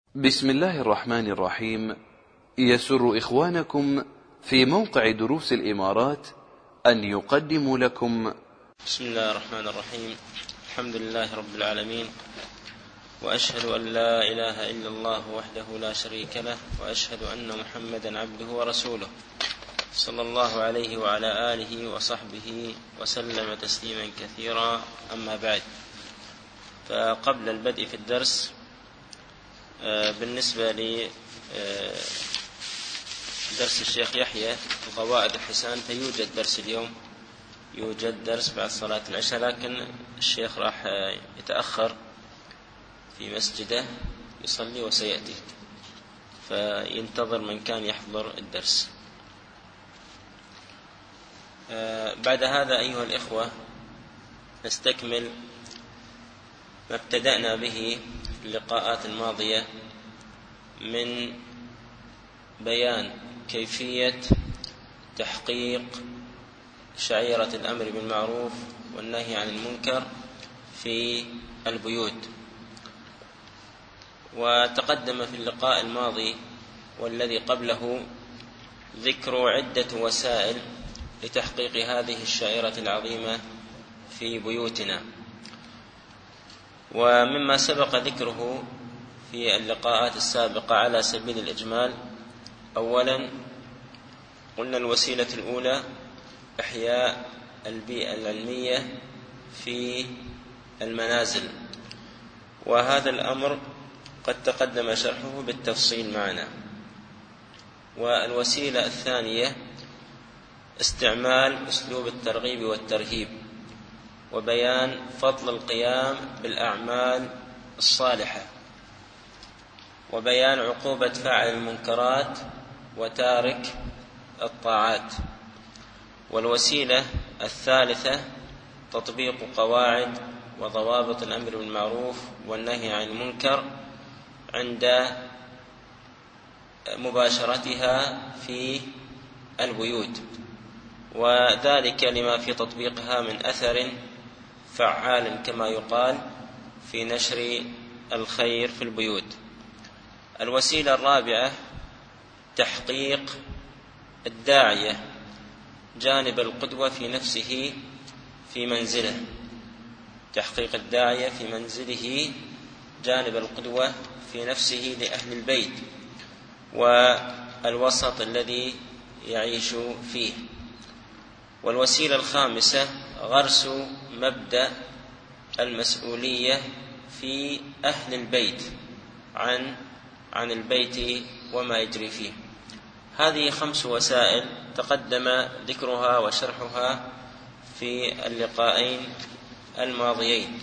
بسم الله الرحمن الرحيم. يسر إخوانكم في موقع دروس الإمارات أن يقدموا لكم بسم الله الرحمن الرحيم. الحمد لله رب العالمين، وأشهد أن لا إله إلا الله وحده لا شريك له، وأشهد أن محمدا عبده ورسوله صلى الله عليه وعلى آله وصحبه وسلم تسليما كثيرا. أما بعد، فقبل البدء في الدرس، بالنسبة لدرس الشيخ يحيى القواعد الحسان، فيوجد درس اليوم، يوجد درس بعد صلاة العشاء، لكن الشيخ راح يتأخر في مسجده يصلي وسيأتي، فينتظر من كان يحضر الدرس. بعد هذا أيها الإخوة، نستكمل ما ابتدأنا به في اللقاءات الماضية من بيان كيفية تحقيق شعيرة الأمر بالمعروف والنهي عن المنكر في البيوت. وتقدم في اللقاء الماضي والذي قبله ذكر عدة وسائل لتحقيق هذه الشعيرة العظيمة في بيوتنا. ومما سبق ذكره في اللقاءات السابقة على سبيل الإجمال، أولا قلنا الوسيلة الأولى إحياء البيئة العلمية في المنازل، وهذا الأمر قد تقدم شرحه بالتفصيل معنا. والوسيلة الثانية استعمال أسلوب الترغيب والترهيب، وبيان فضل القيام بالأعمال الصالحة، وبيان عقوبة فاعل المنكرات وتارك الطاعات. والوسيلة الثالثة تطبيق قواعد وضوابط الأمر بالمعروف والنهي عن المنكر عند مباشرتها في البيوت، وذلك لما في تطبيقها من أثر فعال كما يقال في نشر الخير في البيوت. الوسيلة الرابعة تحقيق الداعية جانب القدوة في نفسه في منزله، تحقيق الداعية في منزله جانب القدوة في نفسه لأهل البيت والوسط الذي يعيش فيه. والوسيلة الخامسة غرس مبدأ المسؤولية في أهل البيت عن البيت وما يجري فيه. هذه 5 وسائل تقدم ذكرها وشرحها في اللقاءين الماضيين.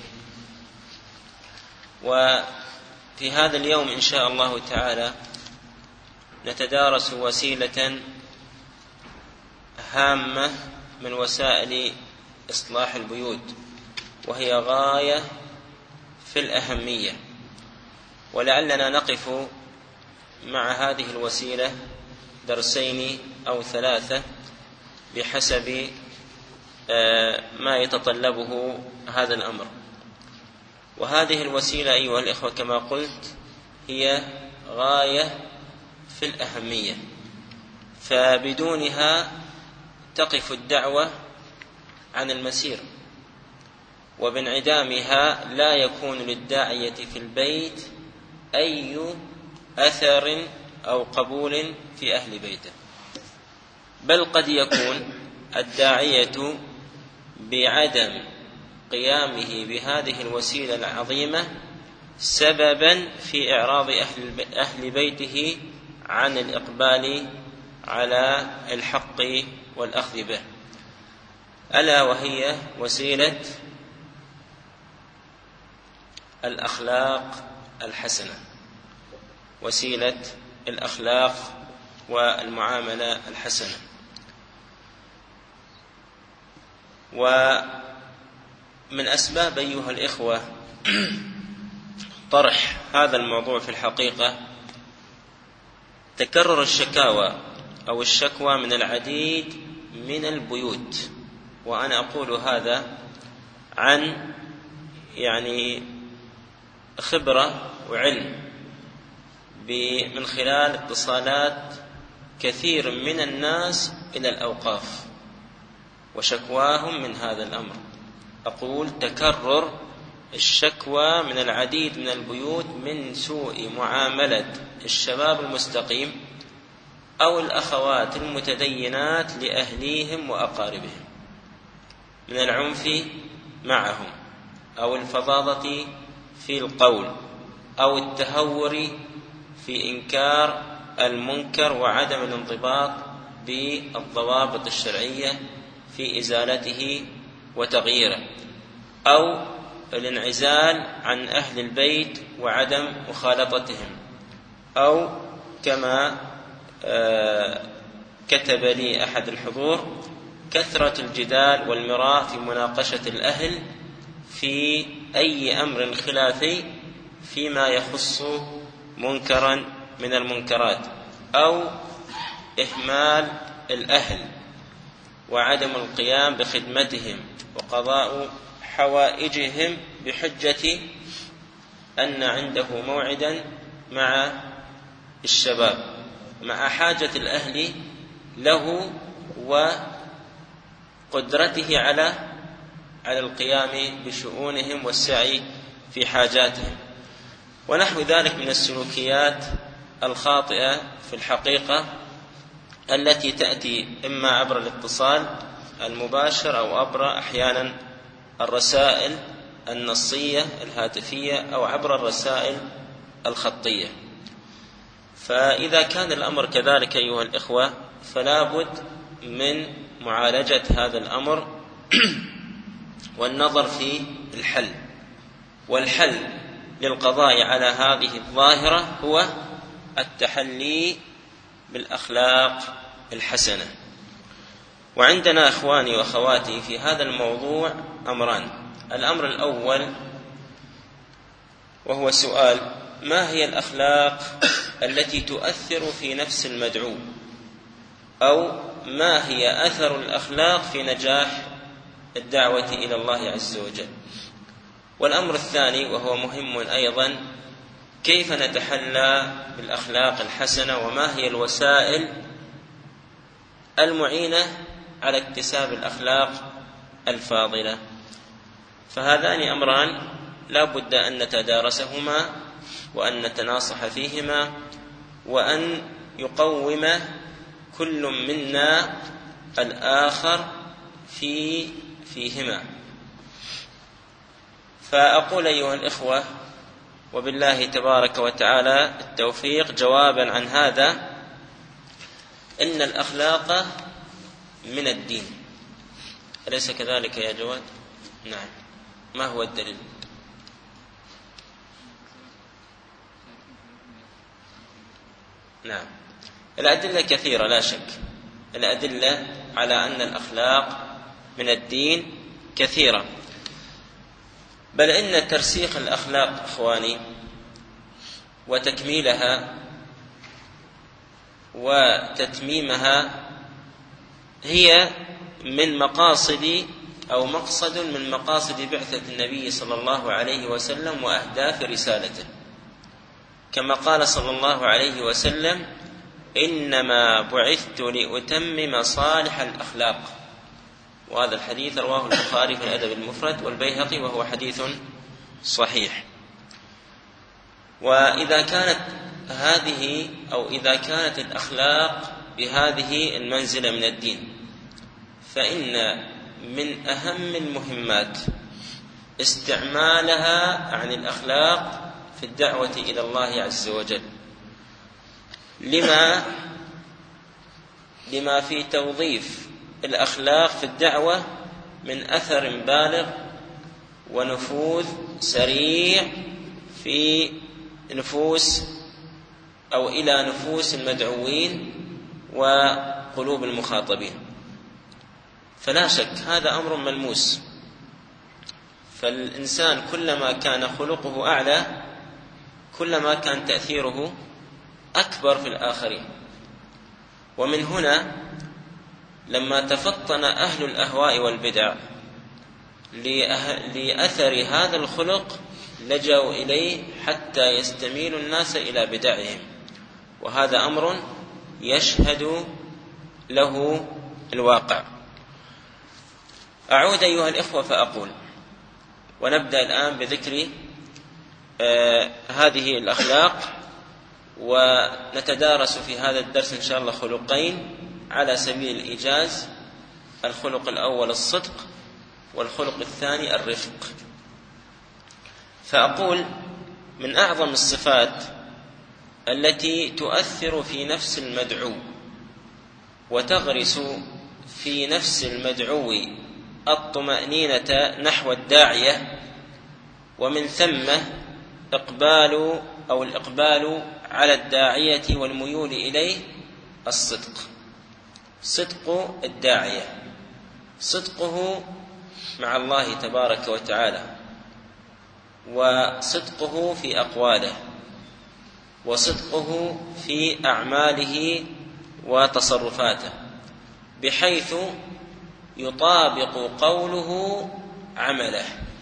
وفي هذا اليوم إن شاء الله تعالى نتدارس وسيلة هامة من وسائل إصلاح البيوت، وهي غاية في الأهمية، ولعلنا نقف مع هذه الوسيلة درسين أو 3 بحسب ما يتطلبه هذا الأمر. وهذه الوسيلة أيها الإخوة كما قلت هي غاية في الأهمية، فبدونها تقف الدعوة عن المسير، وبانعدامها لا يكون للداعية في البيت أي أثر أو قبول في أهل بيته، بل قد يكون الداعية بعدم قيامه بهذه الوسيلة العظيمة سببا في إعراض أهل بيته عن الإقبال على الحق والأخذ به، ألا وهي وسيلة الأخلاق الحسنة، وسيلة الأخلاق والمعاملة الحسنة. ومن أسباب أيها الإخوة طرح هذا الموضوع في الحقيقة تكرر الشكاوى أو الشكوى من العديد من البيوت، وأنا أقول هذا عن خبرة وعلم، من خلال اتصالات كثير من الناس إلى الأوقاف وشكواهم من هذا الأمر. أقول تكرر الشكوى من العديد من البيوت من سوء معاملة الشباب المستقيم أو الأخوات المتدينات لأهليهم وأقاربهم، من العنف معهم أو الفظاظة في القول أو التهور في إنكار المنكر وعدم الانضباط بالضوابط الشرعية في إزالته وتغييره، أو الانعزال عن أهل البيت وعدم مخالطتهم، أو كما كتب لي أحد الحضور كثرة الجدال والمراء في مناقشة الأهل في أي أمر خلافي فيما يخص منكرا من المنكرات، أو إهمال الأهل وعدم القيام بخدمتهم وقضاء حوائجهم بحجة أن عنده موعدا مع الشباب، مع حاجة الأهل له وقدرته على القيام بشؤونهم والسعي في حاجاتهم، ونحو ذلك من السلوكيات الخاطئة في الحقيقة التي تأتي إما عبر الاتصال المباشر أو عبر أحيانا الرسائل النصية الهاتفية أو عبر الرسائل الخطية. فإذا كان الأمر كذلك أيها الإخوة فلا بد من معالجة هذا الأمر والنظر في الحل، والحل للقضاء على هذه الظاهرة هو التحلي بالأخلاق الحسنة. وعندنا أخواني وأخواتي في هذا الموضوع أمران. الأمر الأول وهو سؤال: ما هي الأخلاق التي تؤثر في نفس المدعو، أو ما هي أثر الأخلاق في نجاح الدعوة إلى الله عز وجل؟ والأمر الثاني وهو مهم أيضا: كيف نتحلى بالأخلاق الحسنة، وما هي الوسائل المعينة على اكتساب الأخلاق الفاضلة؟ فهذان أمران لا بد أن نتدارسهما وأن نتناصح فيهما، وأن يقوم كل منا الآخر فيهما. فأقول أيها الإخوة وبالله تبارك وتعالى التوفيق جوابا عن هذا: إن الأخلاق من الدين. أليس كذلك يا جواد؟ نعم. ما هو الدليل؟ نعم، الأدلة كثيرة لا شك، الأدلة على أن الأخلاق من الدين كثيرة، بل إن ترسيخ الأخلاق إخواني وتكميلها وتتميمها هي من مقاصد أو مقصد من مقاصد بعثة النبي صلى الله عليه وسلم وأهداف رسالته، كما قال صلى الله عليه وسلم: إنما بعثت لأتمم صالح الأخلاق. وهذا الحديث رواه البخاري في الأدب المفرد والبيهقي وهو حديث صحيح. وإذا كانت هذه أو إذا كانت الأخلاق بهذه المنزلة من الدين، فإن من أهم المهمات استعمالها عن الأخلاق في الدعوة إلى الله عز وجل، لما في توظيف الأخلاق في الدعوة من أثر بالغ ونفوذ سريع في نفوس أو إلى نفوس المدعوين وقلوب المخاطبين. فلا شك هذا أمر ملموس، فالإنسان كلما كان خلقه أعلى كلما كان تأثيره أكبر في الآخرين. ومن هنا لما تفطن أهل الأهواء والبدع لأثر هذا الخلق لجأوا إليه حتى يستميل الناس إلى بدعهم، وهذا أمر يشهد له الواقع. أعود أيها الإخوة فأقول، ونبدأ الآن بذكر هذه الأخلاق، ونتدارس في هذا الدرس إن شاء الله خلقين على سبيل الإيجاز. الخلق الأول الصدق، والخلق الثاني الرفق. فأقول من أعظم الصفات التي تؤثر في نفس المدعو وتغرس في نفس المدعو الطمأنينة نحو الداعية، ومن ثم الإقبال على الداعية والميول إليه، الصدق. صدق الداعية، صدقه مع الله تبارك وتعالى، وصدقه في أقواله، وصدقه في أعماله وتصرفاته، بحيث يطابق قوله عمله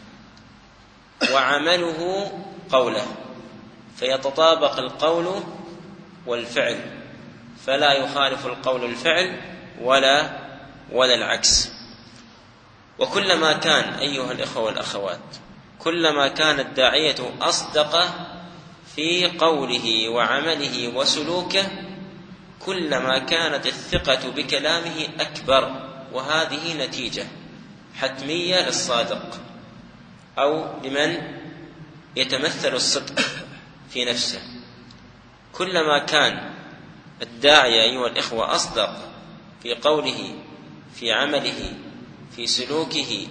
وعمله قوله، فيتطابق القول والفعل، فلا يخالف القول الفعل ولا العكس. وكلما كان أيها الإخوة والأخوات، كلما كان الداعية أصدق في قوله وعمله وسلوكه، كلما كانت الثقة بكلامه أكبر، وهذه نتيجة حتمية للصادق أو لمن يتمثل الصدق في نفسه. كلما كان الداعية أيها الإخوة أصدق في قوله، في عمله، في سلوكه،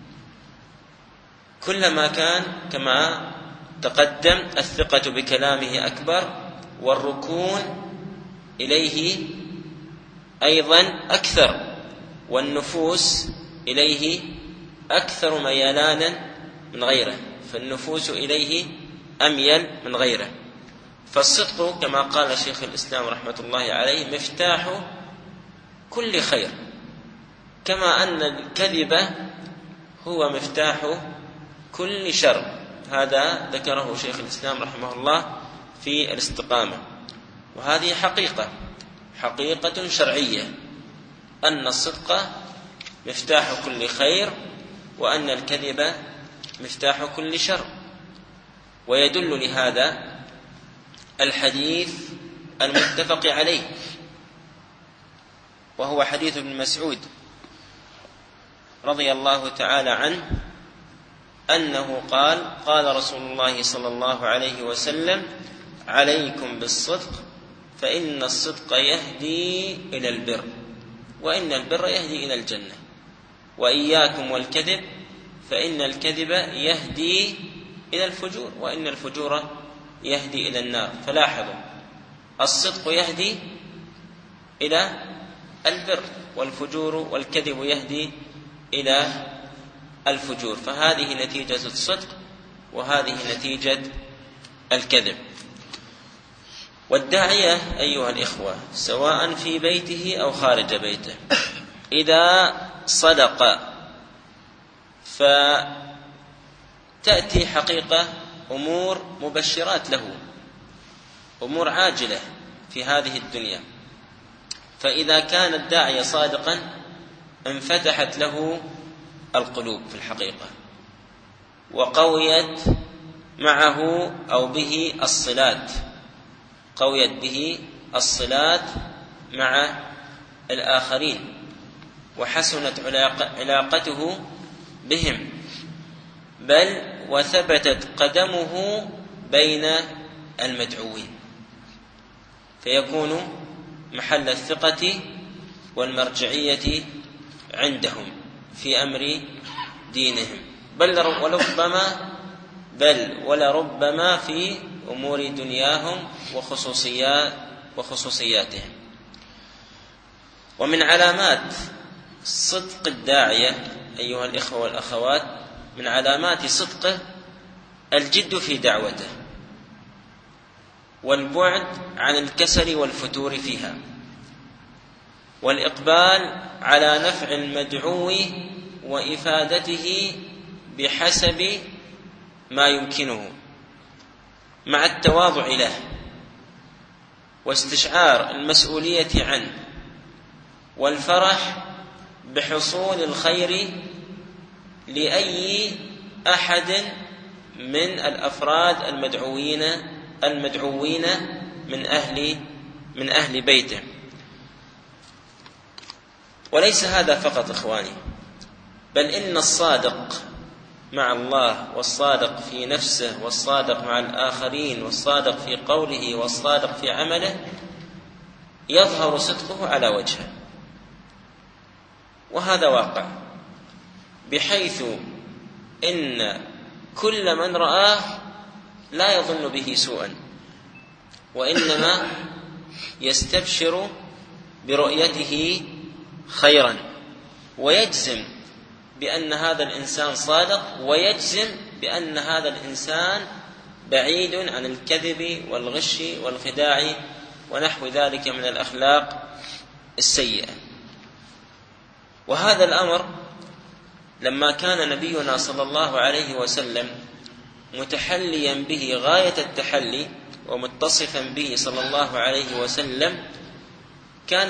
كلما كان كما تقدم الثقة بكلامه أكبر، والركون إليه أيضا أكثر، والنفوس إليه أكثر ميلانا من غيره، فالنفوس إليه أميل من غيره. فالصدق كما قال شيخ الإسلام رحمة الله عليه مفتاح كل خير، كما أن الكذب هو مفتاح كل شر. هذا ذكره شيخ الإسلام رحمه الله في الاستقامة، وهذه حقيقة شرعية، أن الصدق مفتاح كل خير، وأن الكذب مفتاح كل شر. ويدل لهذا الحديث المتفق عليه، وهو حديث ابن مسعود رضي الله تعالى عنه أنه قال: قال رسول الله صلى الله عليه وسلم: عليكم بالصدق فإن الصدق يهدي إلى البر، وإن البر يهدي إلى الجنة، وإياكم والكذب فإن الكذب يهدي إلى الفجور، وإن الفجور يهدي إلى النار. فلاحظوا، الصدق يهدي إلى البر، والفجور والكذب يهدي إلى الفجور. فهذه نتيجة الصدق، وهذه نتيجة الكذب. والداعية أيها الإخوة سواء في بيته أو خارج بيته، إذا صدق فتأتي حقيقة أمور مبشرات له، أمور عاجلة في هذه الدنيا. فإذا كان الداعية صادقا انفتحت له القلوب في الحقيقة، وقويت معه أو به الصلات، قويت به الصلات مع الآخرين، وحسنت علاقته بهم، بل وثبتت قدمه بين المدعوين، فيكون محل الثقة والمرجعية عندهم في أمر دينهم، بل ولربما في أمور دنياهم وخصوصياتهم. ومن علامات صدق الداعية أيها الإخوة والأخوات، من علامات صدقه الجد في دعوته، والبعد عن الكسل والفتور فيها، والإقبال على نفع المدعو وإفادته بحسب ما يمكنه، مع التواضع له، واستشعار المسؤولية عنه والفرح بحصول الخير لأي أحد من الأفراد المدعوين من أهل بيته. وليس هذا فقط إخواني، بل إن الصادق مع الله والصادق في نفسه والصادق مع الآخرين والصادق في قوله والصادق في عمله يظهر صدقه على وجهه، وهذا واقع، بحيث إن كل من رآه لا يظن به سوءا، وإنما يستبشر برؤيته خيرا، ويجزم بأن هذا الإنسان صادق، ويجزم بأن هذا الإنسان بعيد عن الكذب والغش والخداع ونحو ذلك من الأخلاق السيئة. وهذا الأمر لما كان نبينا صلى الله عليه وسلم متحليا به غاية التحلي ومتصفا به صلى الله عليه وسلم، كان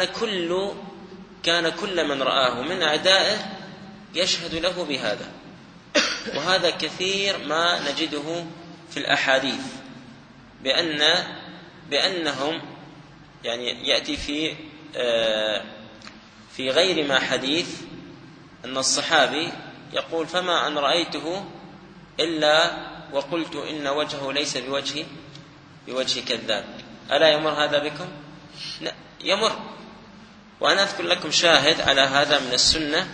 كل من رآه من أعدائه يشهد له بهذا. وهذا كثير ما نجده في الأحاديث، بأنهم يعني يأتي في غير ما حديث أن الصحابي يقول: فما أن رأيته إلا وقلت إن وجهه ليس بوجه كذاب. ألا يمر هذا بكم؟ لا يمر. وأنا أذكر لكم شاهد على هذا من السنة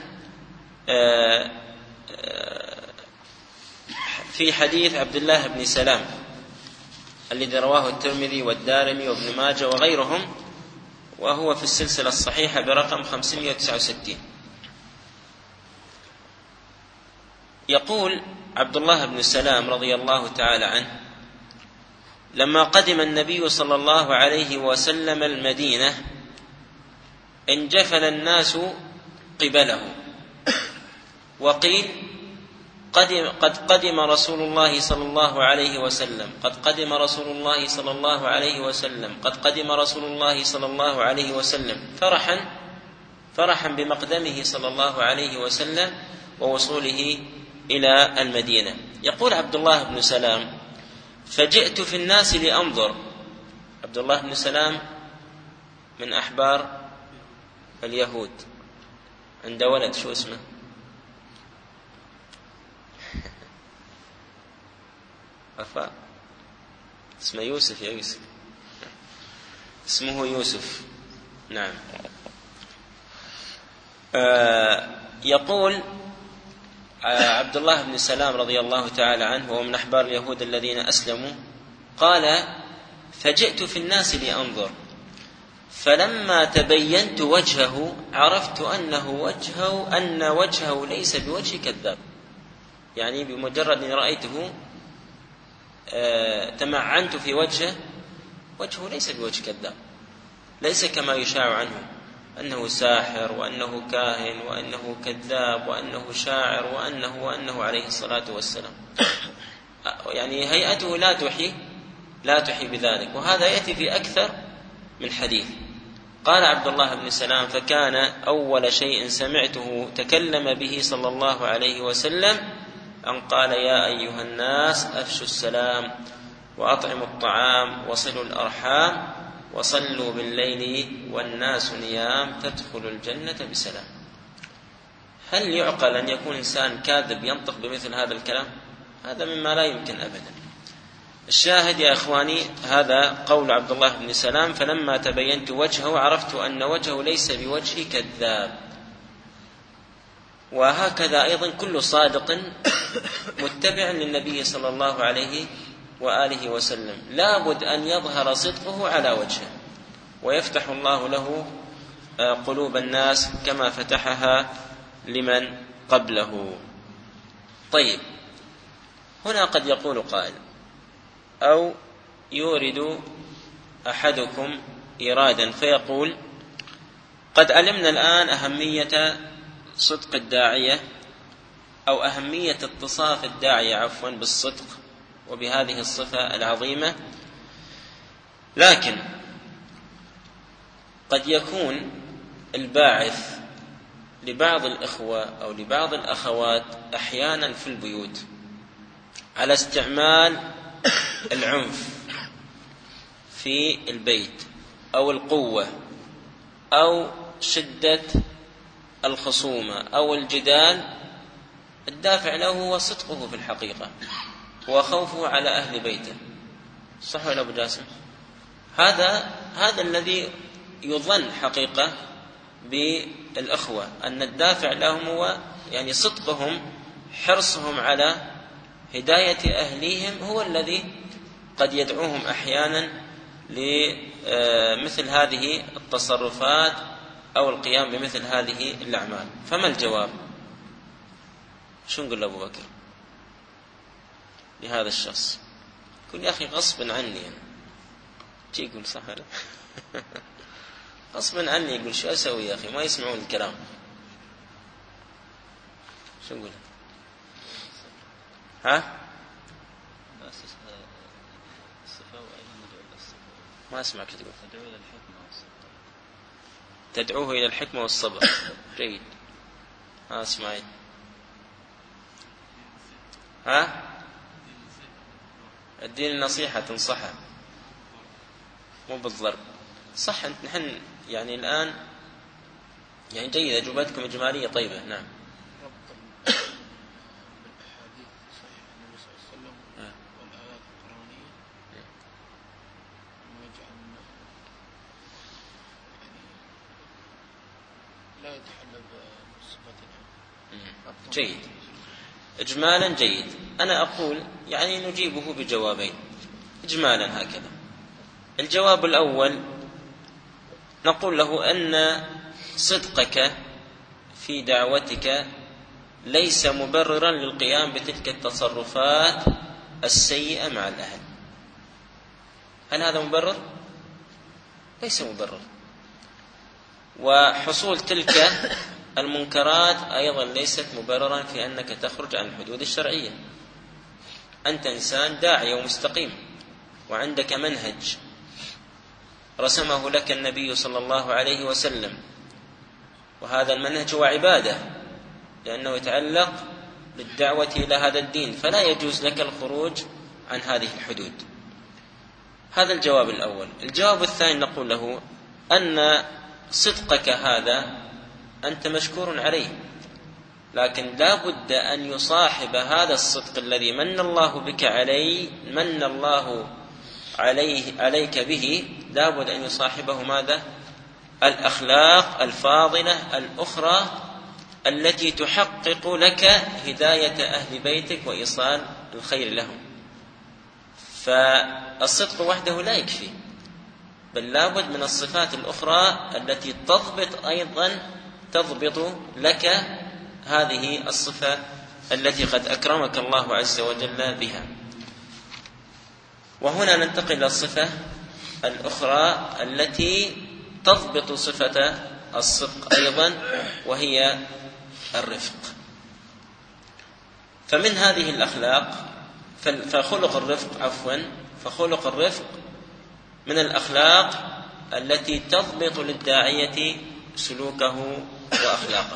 في حديث عبد الله بن سلام الذي رواه الترمذي والدارمي وابن ماجه وغيرهم، وهو في السلسلة الصحيحة برقم 569. يقول عبد الله بن سلام رضي الله تعالى عنه: لما قدم النبي صلى الله عليه وسلم المدينة انجفل الناس قبله، وقيل: قد قدم رسول الله صلى الله عليه وسلم، قد قدم رسول الله صلى الله عليه وسلم، قد قدم رسول الله صلى الله عليه وسلم، فرحا بمقدمه صلى الله عليه وسلم ووصوله إلى المدينة. يقول عبد الله بن سلام: فجئت في الناس لأنظر. عبد الله بن سلام من أحبار اليهود، عند ولد شو اسمه؟ وفاء، اسمه يوسف. يا يوسف اسمه يوسف، نعم. يقول عبد الله بن سلام رضي الله تعالى عنه وهو من أحبار اليهود الذين أسلموا، قال: فجئت في الناس لأنظر، فلما تبينت وجهه عرفت أن وجهه ليس بوجه كذاب. يعني بمجرد أن رأيته تمعنت في وجهه ليس بوجه كذاب، ليس كما يشاع عنه أنه ساحر وأنه كاهن وأنه كذاب وأنه شاعر وأنه عليه الصلاة والسلام. يعني هيئته لا تحي بذلك، وهذا يأتي في أكثر من حديث. قال عبد الله بن سلام: فكان أول شيء سمعته تكلم به صلى الله عليه وسلم أن قال: يا أيها الناس أفشوا السلام وأطعموا الطعام وصلوا الأرحام وصلوا بالليل والناس نيام تدخلوا الجنة بسلام. هل يعقل أن يكون إنسان كاذب ينطق بمثل هذا الكلام؟ هذا مما لا يمكن أبدا. الشاهد يا إخواني هذا قول عبد الله بن سلام: فلما تبينت وجهه عرفت أن وجهه ليس بوجه كذاب. وهكذا أيضا كل صادق متبع للنبي صلى الله عليه وآله وسلم لابد أن يظهر صدقه على وجهه، ويفتح الله له قلوب الناس كما فتحها لمن قبله. طيب، هنا قد يقول قائل أو يورد أحدكم إرادا فيقول: قد علمنا الآن أهمية صدق الداعية أو أهمية اتصاف الداعية بالصدق وبهذه الصفة العظيمة، لكن قد يكون الباعث لبعض الإخوة أو لبعض الأخوات أحيانا في البيوت على استعمال العنف في البيت أو القوة أو شدة الخصومة أو الجدال، الدافع له هو صدقه في الحقيقة وخوفه على أهل بيته. صح ولا أبو جاسم؟ هذا الذي يظن حقيقة بالأخوة، أن الدافع لهم هو يعني صدقهم، حرصهم على هداية أهليهم، هو الذي قد يدعوهم أحيانا لمثل هذه التصرفات أو القيام بمثل هذه الأعمال. فما الجواب؟ شو نقول لأبو بكر لهذا الشخص؟ يقول يا أخي غصبا عني أنا. شي يقول صح ولا غصبا عني. يقول شو أسوي يا أخي؟ ما يسمعون الكلام. شو نقول؟ ها؟ ما أسمعك تقول. تدعوه إلى الحكمة والصبر. جيد. ها اسمعي. ها؟ الدين النصيحة، تنصحه مو بالضرب. صح. نحن يعني الآن يعني جيدة، أجوبتكم إجمالية طيبة. نعم. جيد، إجمالا جيد. أنا أقول يعني نجيبه بجوابين إجمالا هكذا. الجواب الأول نقول له أن صدقك في دعوتك ليس مبررا للقيام بتلك التصرفات السيئة مع الأهل. هل هذا مبرر؟ ليس مبرر. وحصول تلك المنكرات أيضا ليست مبررا في أنك تخرج عن الحدود الشرعية. أنت إنسان داعية ومستقيم، وعندك منهج رسمه لك النبي صلى الله عليه وسلم، وهذا المنهج هو عبادة لأنه يتعلق بالدعوة إلى هذا الدين، فلا يجوز لك الخروج عن هذه الحدود. هذا الجواب الأول. الجواب الثاني نقول له أن صدقك هذا أنت مشكور عليه، لكن لا بد أن يصاحب هذا الصدق الذي من الله بك عليه، من الله عليك به، لا بد أن يصاحبه ماذا؟ الأخلاق الفاضلة الأخرى التي تحقق لك هداية أهل بيتك وإيصال الخير لهم. فالصدق وحده لا يكفي، بل لا بد من الصفات الأخرى التي تضبط لك هذه الصفة التي قد أكرمك الله عز وجل بها. وهنا ننتقل إلى الصفة الأخرى التي تضبط صفة الصدق أيضا، وهي الرفق. فمن هذه الأخلاق فخلق الرفق من الأخلاق التي تضبط للداعية سلوكه وأخلاقه.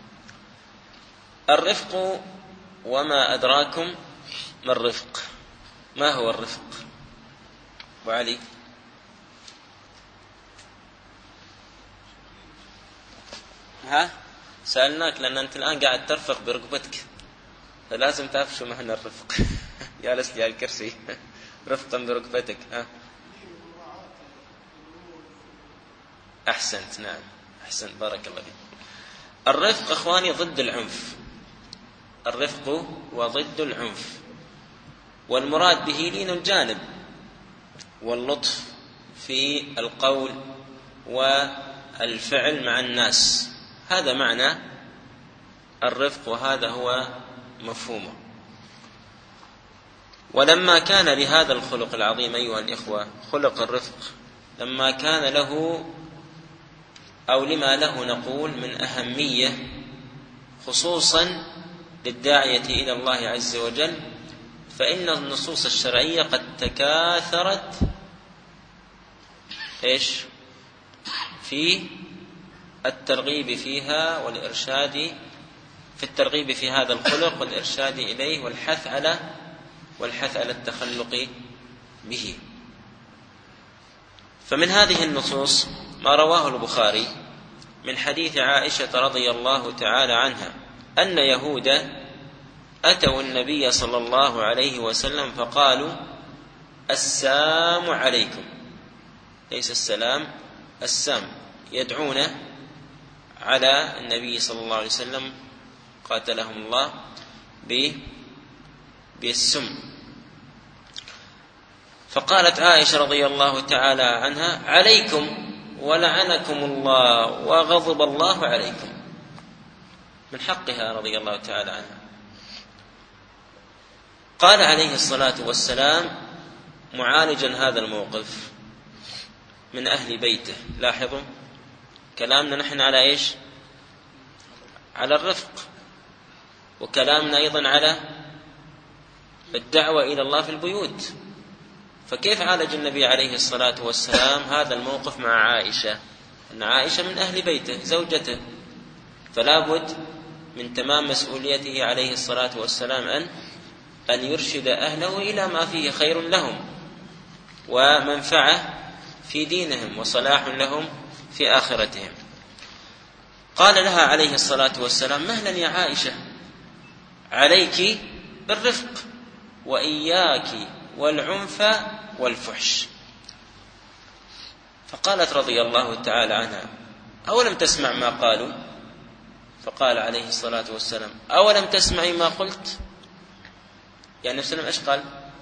الرفق، وما أدراكم ما الرفق؟ ما هو الرفق؟ وعلي؟ ها؟ سألناك لأن أنت الآن قاعد ترفق بركبتك، فلازم تعرف شو معنى الرفق. جالس لي على الكرسي رفقا بركبتك. ها؟ أحسنت. نعم أحسنت، بارك الله فيك. الرفق أخواني ضد العنف. الرفق وضد العنف، والمراد به لين الجانب واللطف في القول والفعل مع الناس. هذا معنى الرفق، وهذا هو مفهومه. ولما كان لهذا الخلق العظيم أيها الإخوة، خلق الرفق، لما كان له أو لما له نقول من أهمية خصوصا للداعية إلى الله عز وجل، فإن النصوص الشرعية قد تكاثرت في الترغيب فيها والإرشاد في الترغيب في هذا الخلق والإرشاد إليه والحث على التخلق به. فمن هذه النصوص ما رواه البخاري من حديث عائشة رضي الله تعالى عنها أن يهودا أتوا النبي صلى الله عليه وسلم فقالوا: السام عليكم، ليس السلام، السام، يدعون على النبي صلى الله عليه وسلم قاتلهم الله بالسم. فقالت عائشة رضي الله تعالى عنها: عليكم ولعنكم الله وغضب الله عليكم، من حقها رضي الله تعالى عنها. قال عليه الصلاة والسلام معالجا هذا الموقف من أهل بيته، لاحظوا كلامنا نحن على إيش؟ على الرفق، وكلامنا أيضا على الدعوة إلى الله في البيوت. فكيف عالج النبي عليه الصلاة والسلام هذا الموقف مع عائشة؟ أن عائشة من أهل بيته زوجته، فلا بد من تمام مسؤوليته عليه الصلاة والسلام أن يرشد أهله إلى ما فيه خير لهم ومنفعة في دينهم وصلاح لهم في آخرتهم. قال لها عليه الصلاة والسلام: مهلا يا عائشة، عليك بالرفق وإياك والعنف والفحش. فقالت رضي الله تعالى عنها: أولم تسمع ما قالوا؟ فقال عليه الصلاة والسلام: أولم تسمعي ما قلت؟ يعني النبي صلى الله عليه وسلم إيش قال؟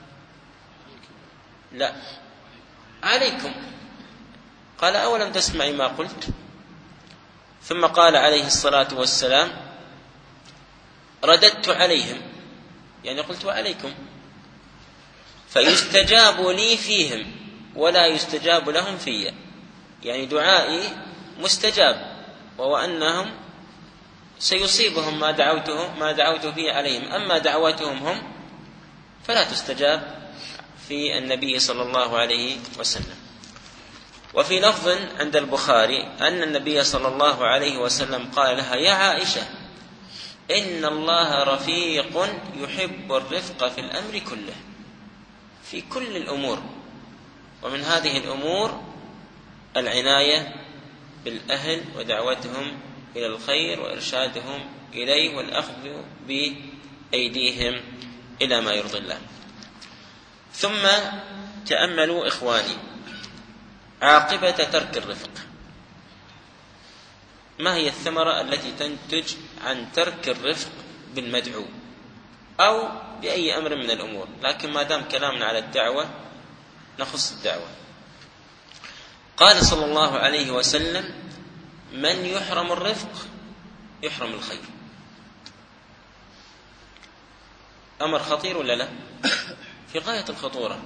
لا، عليكم. قال: أولم تسمعي ما قلت؟ ثم قال عليه الصلاة والسلام: رددت عليهم، يعني قلت وعليكم، فيستجاب لي فيهم ولا يستجاب لهم في، يعني دعائي مستجاب، وهو أنهم سيصيبهم ما دعوت فيه عليهم، أما دعوتهم هم فلا تستجاب في النبي صلى الله عليه وسلم. وفي لفظ عند البخاري أن النبي صلى الله عليه وسلم قال لها: يا عائشة، إن الله رفيق يحب الرفق في الأمر كله، في كل الأمور، ومن هذه الأمور العناية بالأهل ودعوتهم إلى الخير وإرشادهم إليه والأخذ بأيديهم إلى ما يرضي الله. ثم تأملوا إخواني عاقبة ترك الرفق. ما هي الثمرة التي تنتج عن ترك الرفق بالمدعو أو بأي أمر من الأمور؟ لكن ما دام كلامنا على الدعوة نخص الدعوة. قال صلى الله عليه وسلم: من يحرم الرفق يحرم الخير. أمر خطير ولا لا؟ في غاية الخطورة.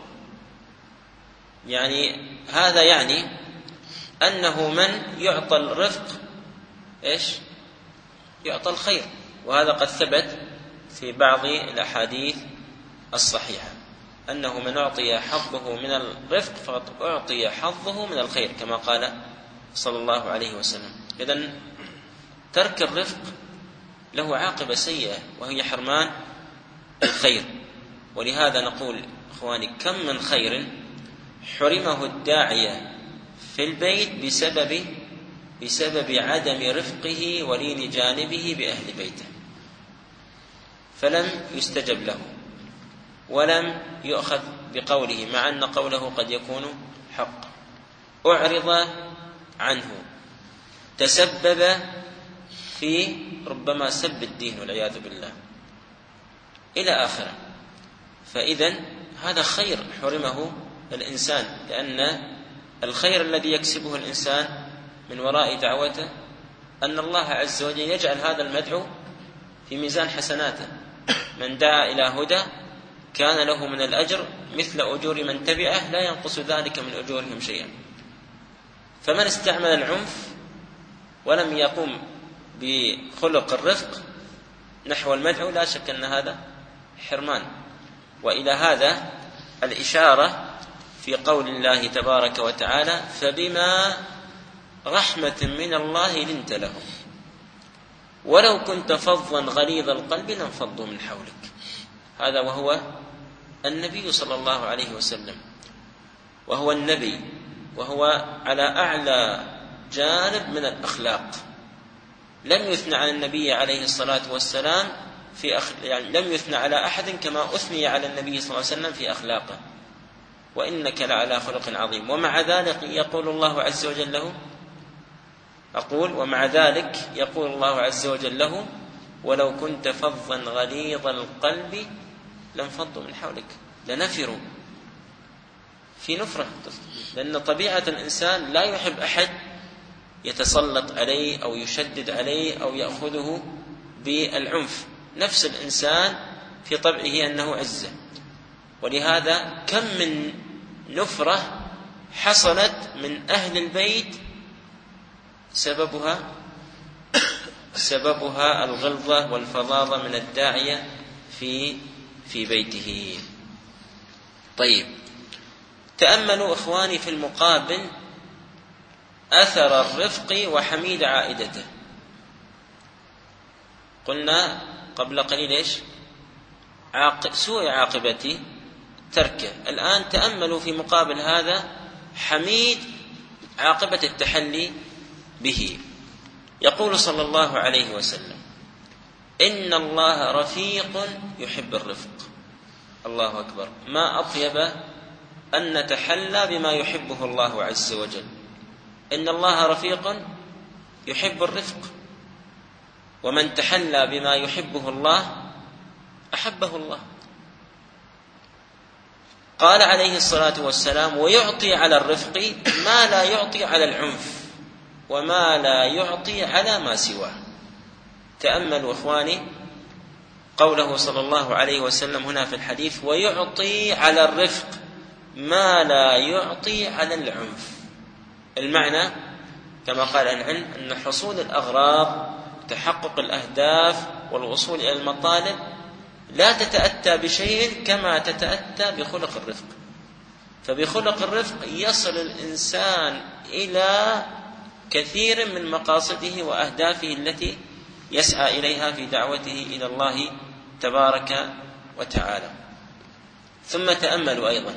يعني هذا يعني أنه من يعطى الرفق إيش؟ يعطى الخير، وهذا قد ثبت في بعض الأحاديث الصحيحة أنه من أعطي حظه من الرفق فقد أعطي حظه من الخير، كما قال صلى الله عليه وسلم. إذن ترك الرفق له عاقبة سيئة وهي حرمان الخير. ولهذا نقول إخواني: كم من خير حرمه الداعية في البيت بسبب عدم رفقه ولين جانبه بأهل بيته، فلم يستجب له ولم يؤخذ بقوله، مع أن قوله قد يكون حق، أعرض عنه، تسبب في ربما سب الدين والعياذ بالله إلى آخره. فإذن هذا خير حرمه الإنسان، لأن الخير الذي يكسبه الإنسان من وراء دعوته أن الله عز وجل يجعل هذا المدعو في ميزان حسناته. من دعا إلى هدى كان له من الأجر مثل أجور من تبعه لا ينقص ذلك من أجورهم شيئا. فمن استعمل العنف ولم يقوم بخلق الرفق نحو المدعو لا شك أن هذا حرمان. وإلى هذا الإشارة في قول الله تبارك وتعالى: فبما رحمة من الله لنت لهم، ولو كنت فظا غليظ القلب لانفضوا من حولك. هذا وهو النبي صلى الله عليه وسلم، وهو النبي، وهو على أعلى جانب من الأخلاق. لم يثنى على النبي عليه الصلاة والسلام يعني لم يثنى على أحد كما أثني على النبي صلى الله عليه وسلم في أخلاقه، وإنك لعلى خلق عظيم. ومع ذلك يقول الله عز وجل له ومع ذلك يقول الله عز وجل له: ولو كنت فظا غليظ القلب لانفضوا من حولك، لنفروا في نفرة. لأن طبيعة الإنسان لا يحب أحد يتسلط عليه أو يشدد عليه أو يأخذه بالعنف. نفس الإنسان في طبعه أنه عزة، ولهذا كم من نفرة حصلت من أهل البيت سببها الغلظة والفظاظة من الداعية في بيته. طيب، تأملوا إخواني في المقابل أثر الرفق وحميد عائدته. قلنا قبل قليل سوء عاقبة تركه. الآن تأملوا في مقابل هذا حميد عاقبة التحلي به. يقول صلى الله عليه وسلم: إن الله رفيق يحب الرفق. الله أكبر، ما أطيب أن نتحلى بما يحبه الله عز وجل. إن الله رفيق يحب الرفق، ومن تحلى بما يحبه الله أحبه الله. قال عليه الصلاة والسلام: ويعطي على الرفق ما لا يعطي على العنف، وما لا يعطي على ما سواه. تأملوا إخواني قوله صلى الله عليه وسلم هنا في الحديث: ويعطي على الرفق ما لا يعطي على العنف. المعنى كما قال العلم أن حصول الأغراض، تحقق الأهداف والوصول إلى المطالب لا تتأتى بشيء كما تتأتى بخلق الرفق. فبخلق الرفق يصل الإنسان إلى كثير من مقاصده وأهدافه التي يسعى إليها في دعوته إلى الله تبارك وتعالى. ثم تأملوا أيضا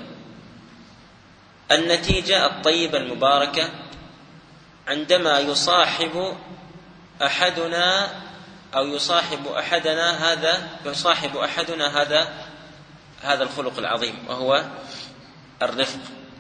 النتيجة الطيبة المباركة عندما يصاحب أحدنا هذا الخلق العظيم، وهو الرفق.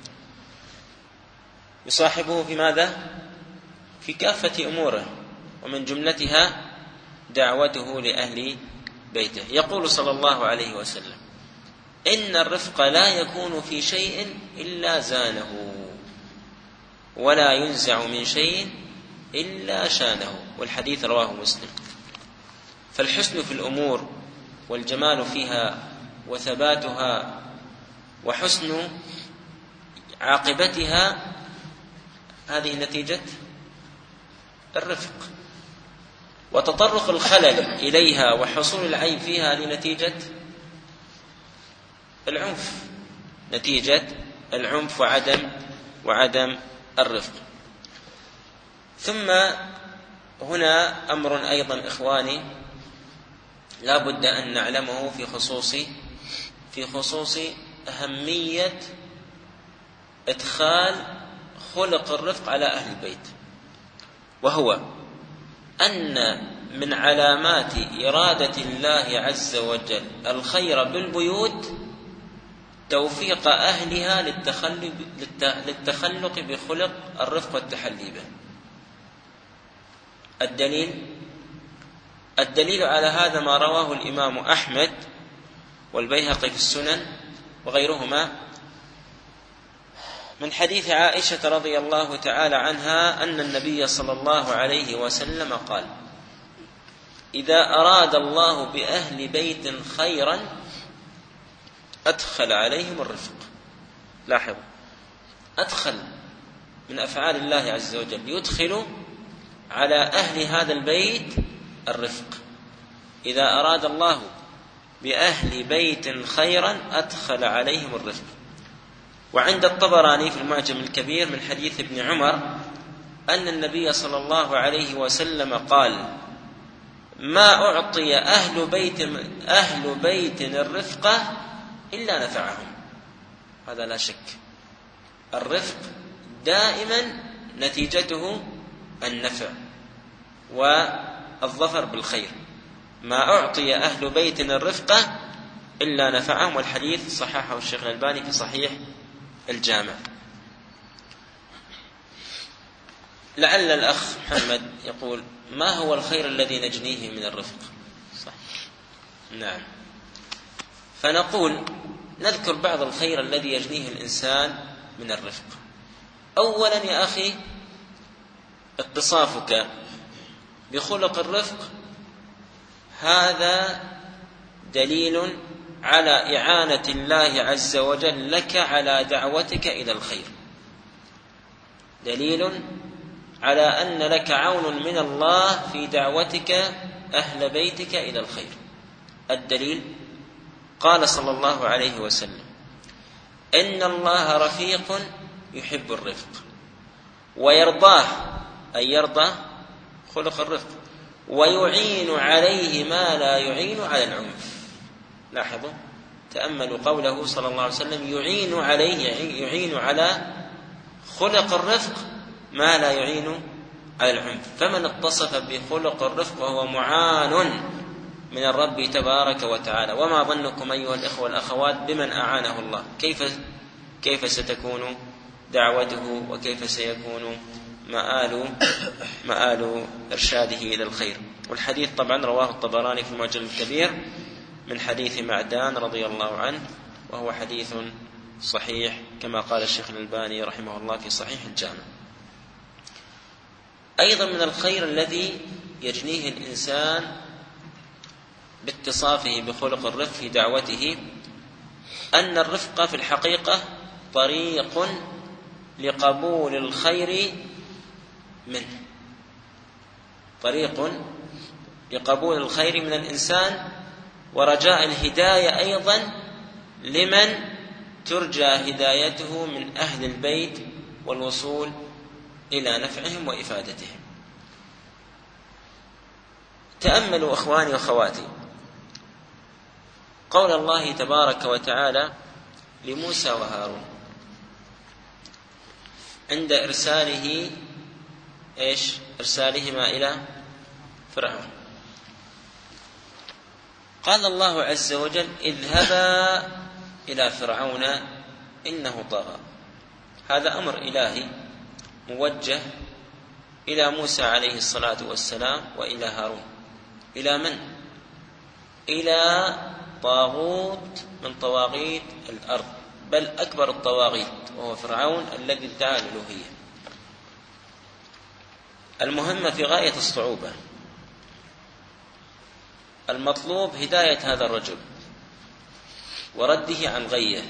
يصاحبه في ماذا؟ في كافة أموره، ومن جملتها دعوته لأهل بيته. يقول صلى الله عليه وسلم: إن الرفق لا يكون في شيء إلا زانه، ولا ينزع من شيء إلا شانه. والحديث رواه مسلم. فالحسن في الأمور والجمال فيها وثباتها وحسن عاقبتها هذه نتيجة الرفق، وتطرق الخلل إليها وحصول العيب فيها لنتيجة العنف، نتيجة العنف وعدم الرفق. ثم هنا أمر أيضا إخواني لا بد أن نعلمه في خصوص أهمية إدخال خلق الرفق على أهل البيت، وهو أن من علامات إرادة الله عز وجل الخير بالبيوت توفيق أهلها للتخلق بخلق الرفق والتحلي به. الدليل على هذا ما رواه الإمام أحمد والبيهقي في السنن وغيرهما من حديث عائشة رضي الله تعالى عنها أن النبي صلى الله عليه وسلم قال: إذا أراد الله بأهل بيت خيرا أدخل عليهم الرفق. لاحظوا، أدخل من أفعال الله عز وجل، يدخل على أهل هذا البيت الرفق. إذا أراد الله بأهل بيت خيرا أدخل عليهم الرفق. وعند الطبراني في المعجم الكبير من حديث ابن عمر أن النبي صلى الله عليه وسلم قال: ما أعطي أهل بيت الرفقة إلا نفعهم. هذا لا شك، الرفق دائما نتيجته النفع والظفر بالخير. ما أعطي أهل بيت الرفقة إلا نفعهم، والحديث صححه الشيخ الألباني في صحيح الجامع. لعل الأخ محمد يقول: ما هو الخير الذي نجنيه من الرفق؟ صح، نعم. فنقول نذكر بعض الخير الذي يجنيه الإنسان من الرفق. أولا يا أخي، اتصافك بخلق الرفق هذا دليل على إعانة الله عز وجل لك على دعوتك إلى الخير، دليل على أن لك عون من الله في دعوتك أهل بيتك إلى الخير. الدليل قال صلى الله عليه وسلم: إن الله رفيق يحب الرفق ويرضاه، أي يرضى خلق الرفق، ويعين عليه ما لا يعين على العنف. لاحظوا، تأملوا قوله صلى الله عليه وسلم: يعين عليه، يعين على خلق الرفق ما لا يعين على العنف. فمن اتصف بخلق الرفق وهو معان من الرب تبارك وتعالى. وما ظنكم أيها الإخوة والأخوات بمن أعانه الله؟ كيف ستكون دعوته، وكيف سيكون مآل إرشاده إلى الخير؟ والحديث طبعا رواه الطبراني في المعجم الكبير من حديث معدان رضي الله عنه، وهو حديث صحيح كما قال الشيخ الألباني رحمه الله في صحيح الجامع. أيضا من الخير الذي يجنيه الإنسان باتصافه بخلق الرفق في دعوته أن الرفق في الحقيقة طريق لقبول الخير منه، طريق لقبول الخير من الإنسان، ورجاء الهداية أيضا لمن ترجى هدايته من أهل البيت والوصول إلى نفعهم وإفادتهم. تأملوا أخواني وأخواتي قول الله تبارك وتعالى لموسى وهارون عند إرسالهما إلى فرعون. قال الله عز وجل: اذهبا إلى فرعون إنه طغى. هذا أمر إلهي موجه إلى موسى عليه الصلاة والسلام وإلى هارون. إلى من؟ إلى طاغوت من طواغيت الأرض، بل أكبر الطواغيت، وهو فرعون الذي ادعى الألوهية. المهمة في غاية الصعوبة، المطلوب هداية هذا الرجل ورده عن غيه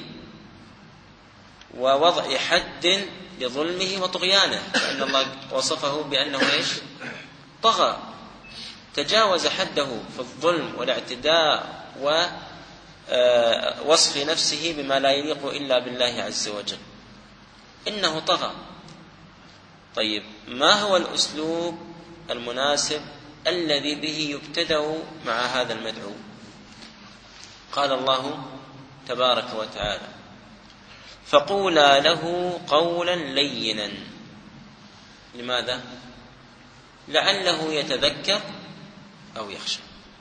ووضع حد لظلمه وطغيانه، لأن الله وصفه بأنه طغى، تجاوز حده في الظلم والاعتداء ووصف نفسه بما لا يليق إلا بالله عز وجل، إنه طغى. طيب، ما هو الأسلوب المناسب الذي به يبتدأ مع هذا المدعو؟ قال الله تبارك وتعالى: فقولا له قولا لينا. لماذا؟ لعله يتذكر أو يخشى.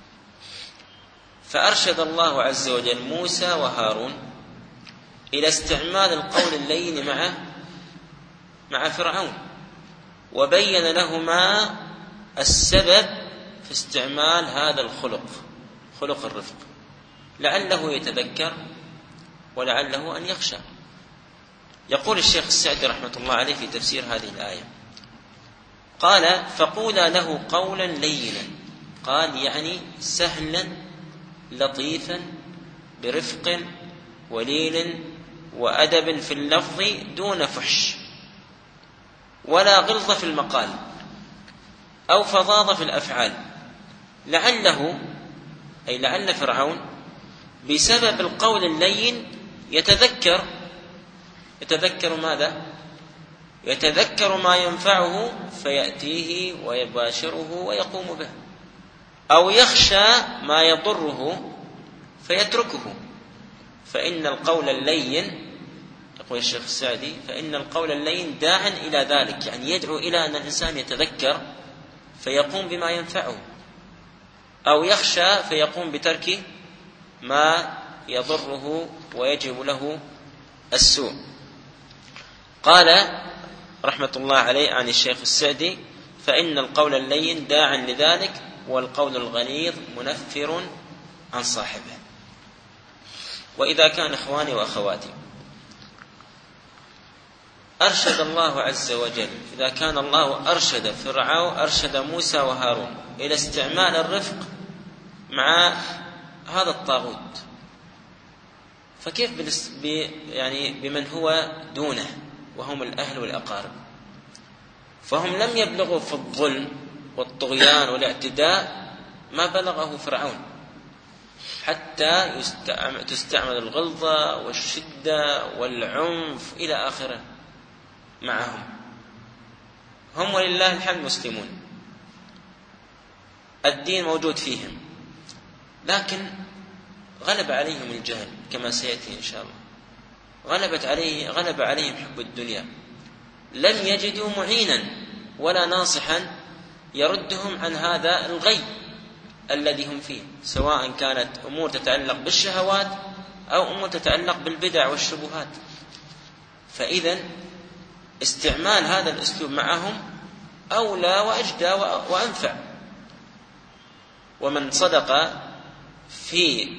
فأرشد الله عز وجل موسى وهارون إلى استعمال القول اللين مع فرعون، وبين لهما السبب في استعمال هذا الخلق، خلق الرفق، لعله يتذكر ولعله أن يخشى. يقول الشيخ السعدي رحمة الله عليه في تفسير هذه الآية، قال: فقولا له قولا لينا، قال يعني سهلا لطيفا برفق ولين وأدب في اللفظ دون فحش، ولا غلظة في المقال أو فظاظة في الأفعال، لعله أي لعل فرعون بسبب القول اللين يتذكر ماذا؟ يتذكر ما ينفعه فيأتيه ويباشره ويقوم به، أو يخشى ما يضره فيتركه. فإن القول اللين، يقول الشيخ السعدي، فإن القول اللين داع إلى ذلك، يعني يدعو إلى أن الإنسان يتذكر فيقوم بما ينفعه، أو يخشى فيقوم بترك ما يضره ويجب له السوء. قال رحمة الله عليه عن الشيخ السعدي: فإن القول اللين داع لذلك، والقول الغليظ منفر عن صاحبه. وإذا كان إخواني وأخواتي أرشد الله عز وجل، إذا كان الله أرشد موسى وهارون إلى استعمال الرفق مع هذا الطاغوت، فكيف يعني بمن هو دونه وهم الأهل والأقارب؟ فهم لم يبلغوا في الظلم والطغيان والاعتداء ما بلغه فرعون، حتى تستعمل الغلظة والشدة والعنف إلى آخره معهم. هم ولله الحمد مسلمون، الدين موجود فيهم، لكن غلب عليهم الجهل كما سيأتي إن شاء الله، غلب عليهم حب الدنيا، لم يجدوا معينا ولا ناصحا يردهم عن هذا الغي الذي هم فيه، سواء كانت أمور تتعلق بالشهوات أو أمور تتعلق بالبدع والشبهات. فإذا استعمال هذا الأسلوب معهم أولى وأجدى وأنفع، ومن صدق في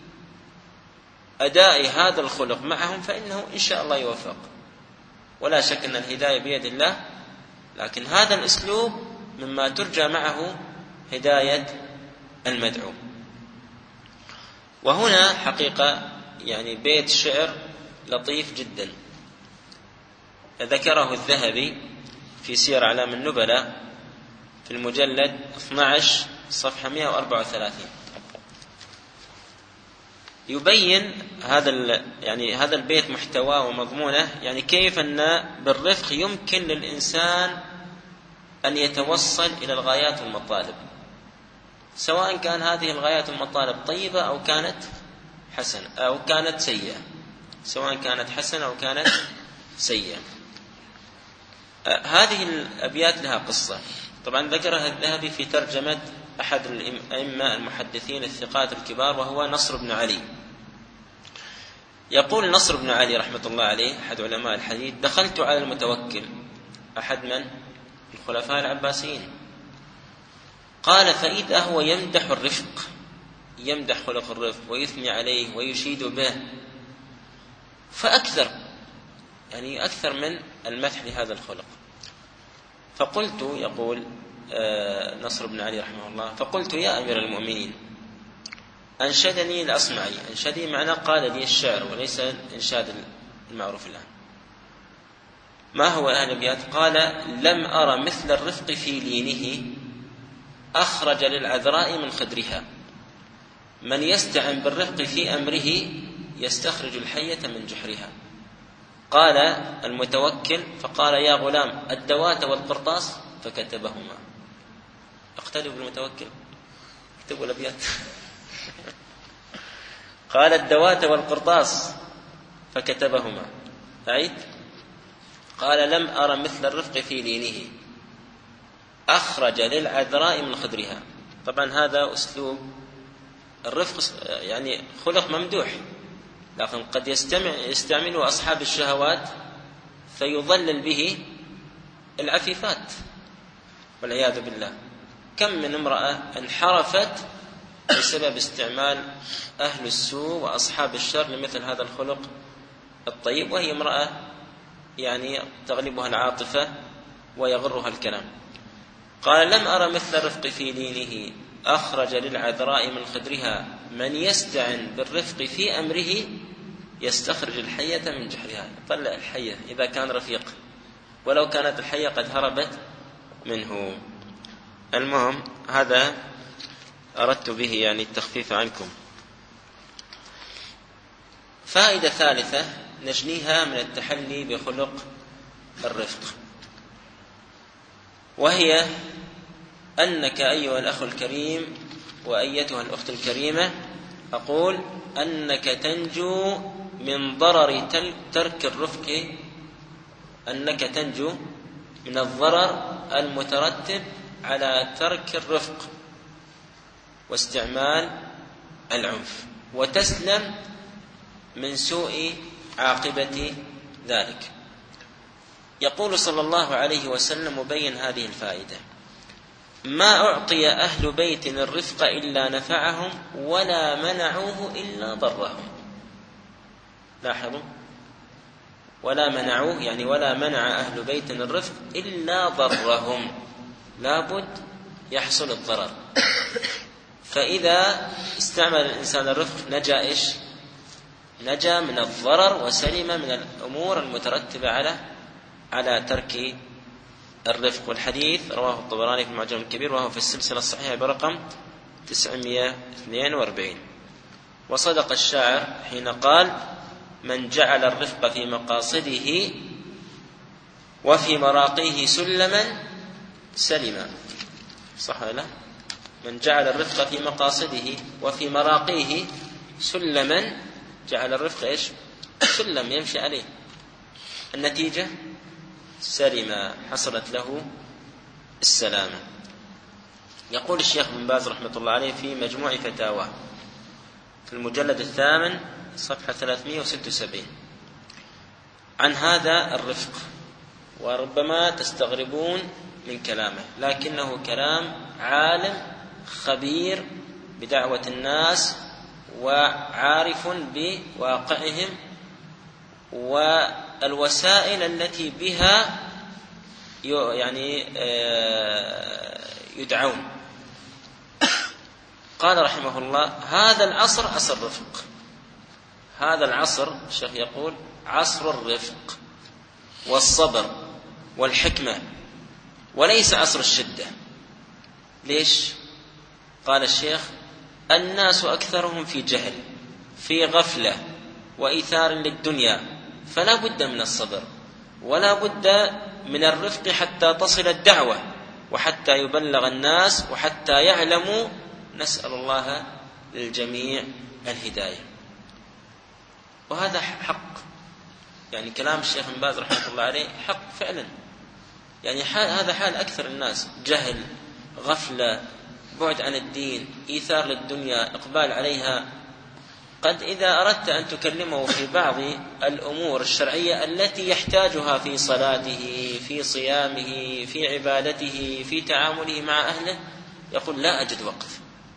أداء هذا الخلق معهم فإنه إن شاء الله يوفق، ولا شك أن الهداية بيد الله، لكن هذا الأسلوب مما ترجى معه هداية المدعو. وهنا حقيقة يعني بيت شعر لطيف جدا ذكره الذهبي في سير أعلام النبلاء في المجلد 12 صفحة 134، يبين هذا البيت محتواه ومضمونه، يعني كيف أن بالرفق يمكن للإنسان أن يتوصل إلى الغايات والمطالب، سواء كان هذه الغايات والمطالب طيبة أو كانت حسنة أو كانت سيئة، سواء كانت حسنة أو كانت سيئة. هذه الأبيات لها قصة، طبعا ذكرها الذهبي في ترجمة أحد الأئمة المحدثين الثقات الكبار وهو نصر بن علي. يقول نصر بن علي رحمة الله عليه أحد علماء الحديث: دخلت على المتوكل، أحد من الخلفاء العباسيين، قال: فإذا هو يمدح الرفق، يمدح خلق الرفق ويثني عليه ويشيد به، فأكثر يعني أكثر من المدح لهذا الخلق. فقلت، يقول نصر بن علي رحمه الله، فقلت: يا أمير المؤمنين، أنشدني الأصمعي، أنشدني معناه قال لي الشعر وليس الإنشاد المعروف الآن. ما هو الأبيات؟ قال: لم أرى مثل الرفق في لينه، أخرج للعذراء من خدرها، من يستعن بالرفق في أمره يستخرج الحية من جحرها. قال المتوكل: فقال يا غلام الدوات والقرطاس، فكتبهما. اقتدوا بالمتوكل، اكتبوا الأبيات. قال الدوات والقرطاس فكتبهما. أعيد: قال لم أرى مثل الرفق في لينه، أخرج للعذراء من خدرها. طبعا هذا أسلوب الرفق، يعني خلق ممدوح، لكن قد يستعمله أصحاب الشهوات فيضلل به العفيفات والعياذ بالله. كم من امرأة انحرفت بسبب استعمال أهل السوء وأصحاب الشر لمثل هذا الخلق الطيب، وهي امرأة يعني تغلبها العاطفة ويغرها الكلام. قال لم أرى مثل الرفق في دينه، أخرج للعذراء من خدرها، من يستعن بالرفق في أمره يستخرج الحية من جحرها. طلع الحية إذا كان رفيق، ولو كانت الحية قد هربت منه. المهم هذا أردت به يعني التخفيف عنكم. فائدة ثالثة نجنيها من التحلي بخلق الرفق، وهي أنك أيها الأخ الكريم وأيتها الأخت الكريمة، أقول أنك تنجو من ضرر ترك الرفق، أنك تنجو من الضرر المترتب على ترك الرفق واستعمال العنف، وتسلم من سوء عاقبة ذلك. يقول صلى الله عليه وسلم مبين هذه الفائدة: ما أعطي أهل بيت الرفق إلا نفعهم ولا منعوه إلا ضرهم. لاحظوا، ولا منعوه يعني ولا منع أهل بيت الرفق إلا ضرهم، لابد يحصل الضرر. فإذا استعمل الإنسان الرفق نجا إيش؟ نجا من الضرر وسلم من الأمور المترتبة على ترك الرفق. والحديث رواه الطبراني في المعجم الكبير، وهو في السلسلة الصحيحة برقم 942. وصدق الشاعر حين قال: من جعل الرفق في مقاصده وفي مراقيه سلما سلما. صح ولا لا؟ من جعل الرفق في مقاصده وفي مراقيه سلما، جعل الرفق إيش؟ سلم يمشي عليه، النتيجة سلم، حصلت له السلامة. يقول الشيخ بن باز رحمة الله عليه في مجموع فتاواه في المجلد 8 صفحة 376 عن هذا الرفق، وربما تستغربون من كلامه، لكنه كلام عالم خبير بدعوة الناس وعارف بواقعهم والوسائل التي بها يعني يدعون. قال رحمه الله: هذا العصر عصر الرفق. هذا العصر الشيخ يقول عصر الرفق والصبر والحكمة، وليس عصر الشدة. ليش؟ قال الشيخ: الناس أكثرهم في جهل، في غفلة وإيثار للدنيا، فلا بد من الصبر ولا بد من الرفق حتى تصل الدعوة وحتى يبلغ الناس وحتى يعلموا. نسأل الله للجميع الهداية. وهذا حق، يعني كلام الشيخ بن باز رحمه الله عليه حق فعلا. يعني هذا حال أكثر الناس: جهل، غفلة، بعد عن الدين، إيثار للدنيا، إقبال عليها. قد إذا أردت أن تكلمه في بعض الأمور الشرعية التي يحتاجها في صلاته، في صيامه، في عبادته، في تعامله مع أهله، يقول: لا أجد وقت.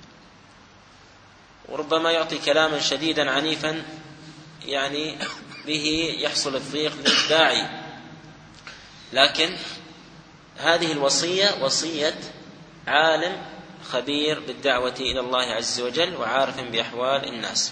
وربما يعطي كلاما شديدا عنيفا يعني به يحصل الضيق للداعي. لكن هذه الوصية وصية عالم خبير بالدعوة إلى الله عز وجل وعارف بأحوال الناس.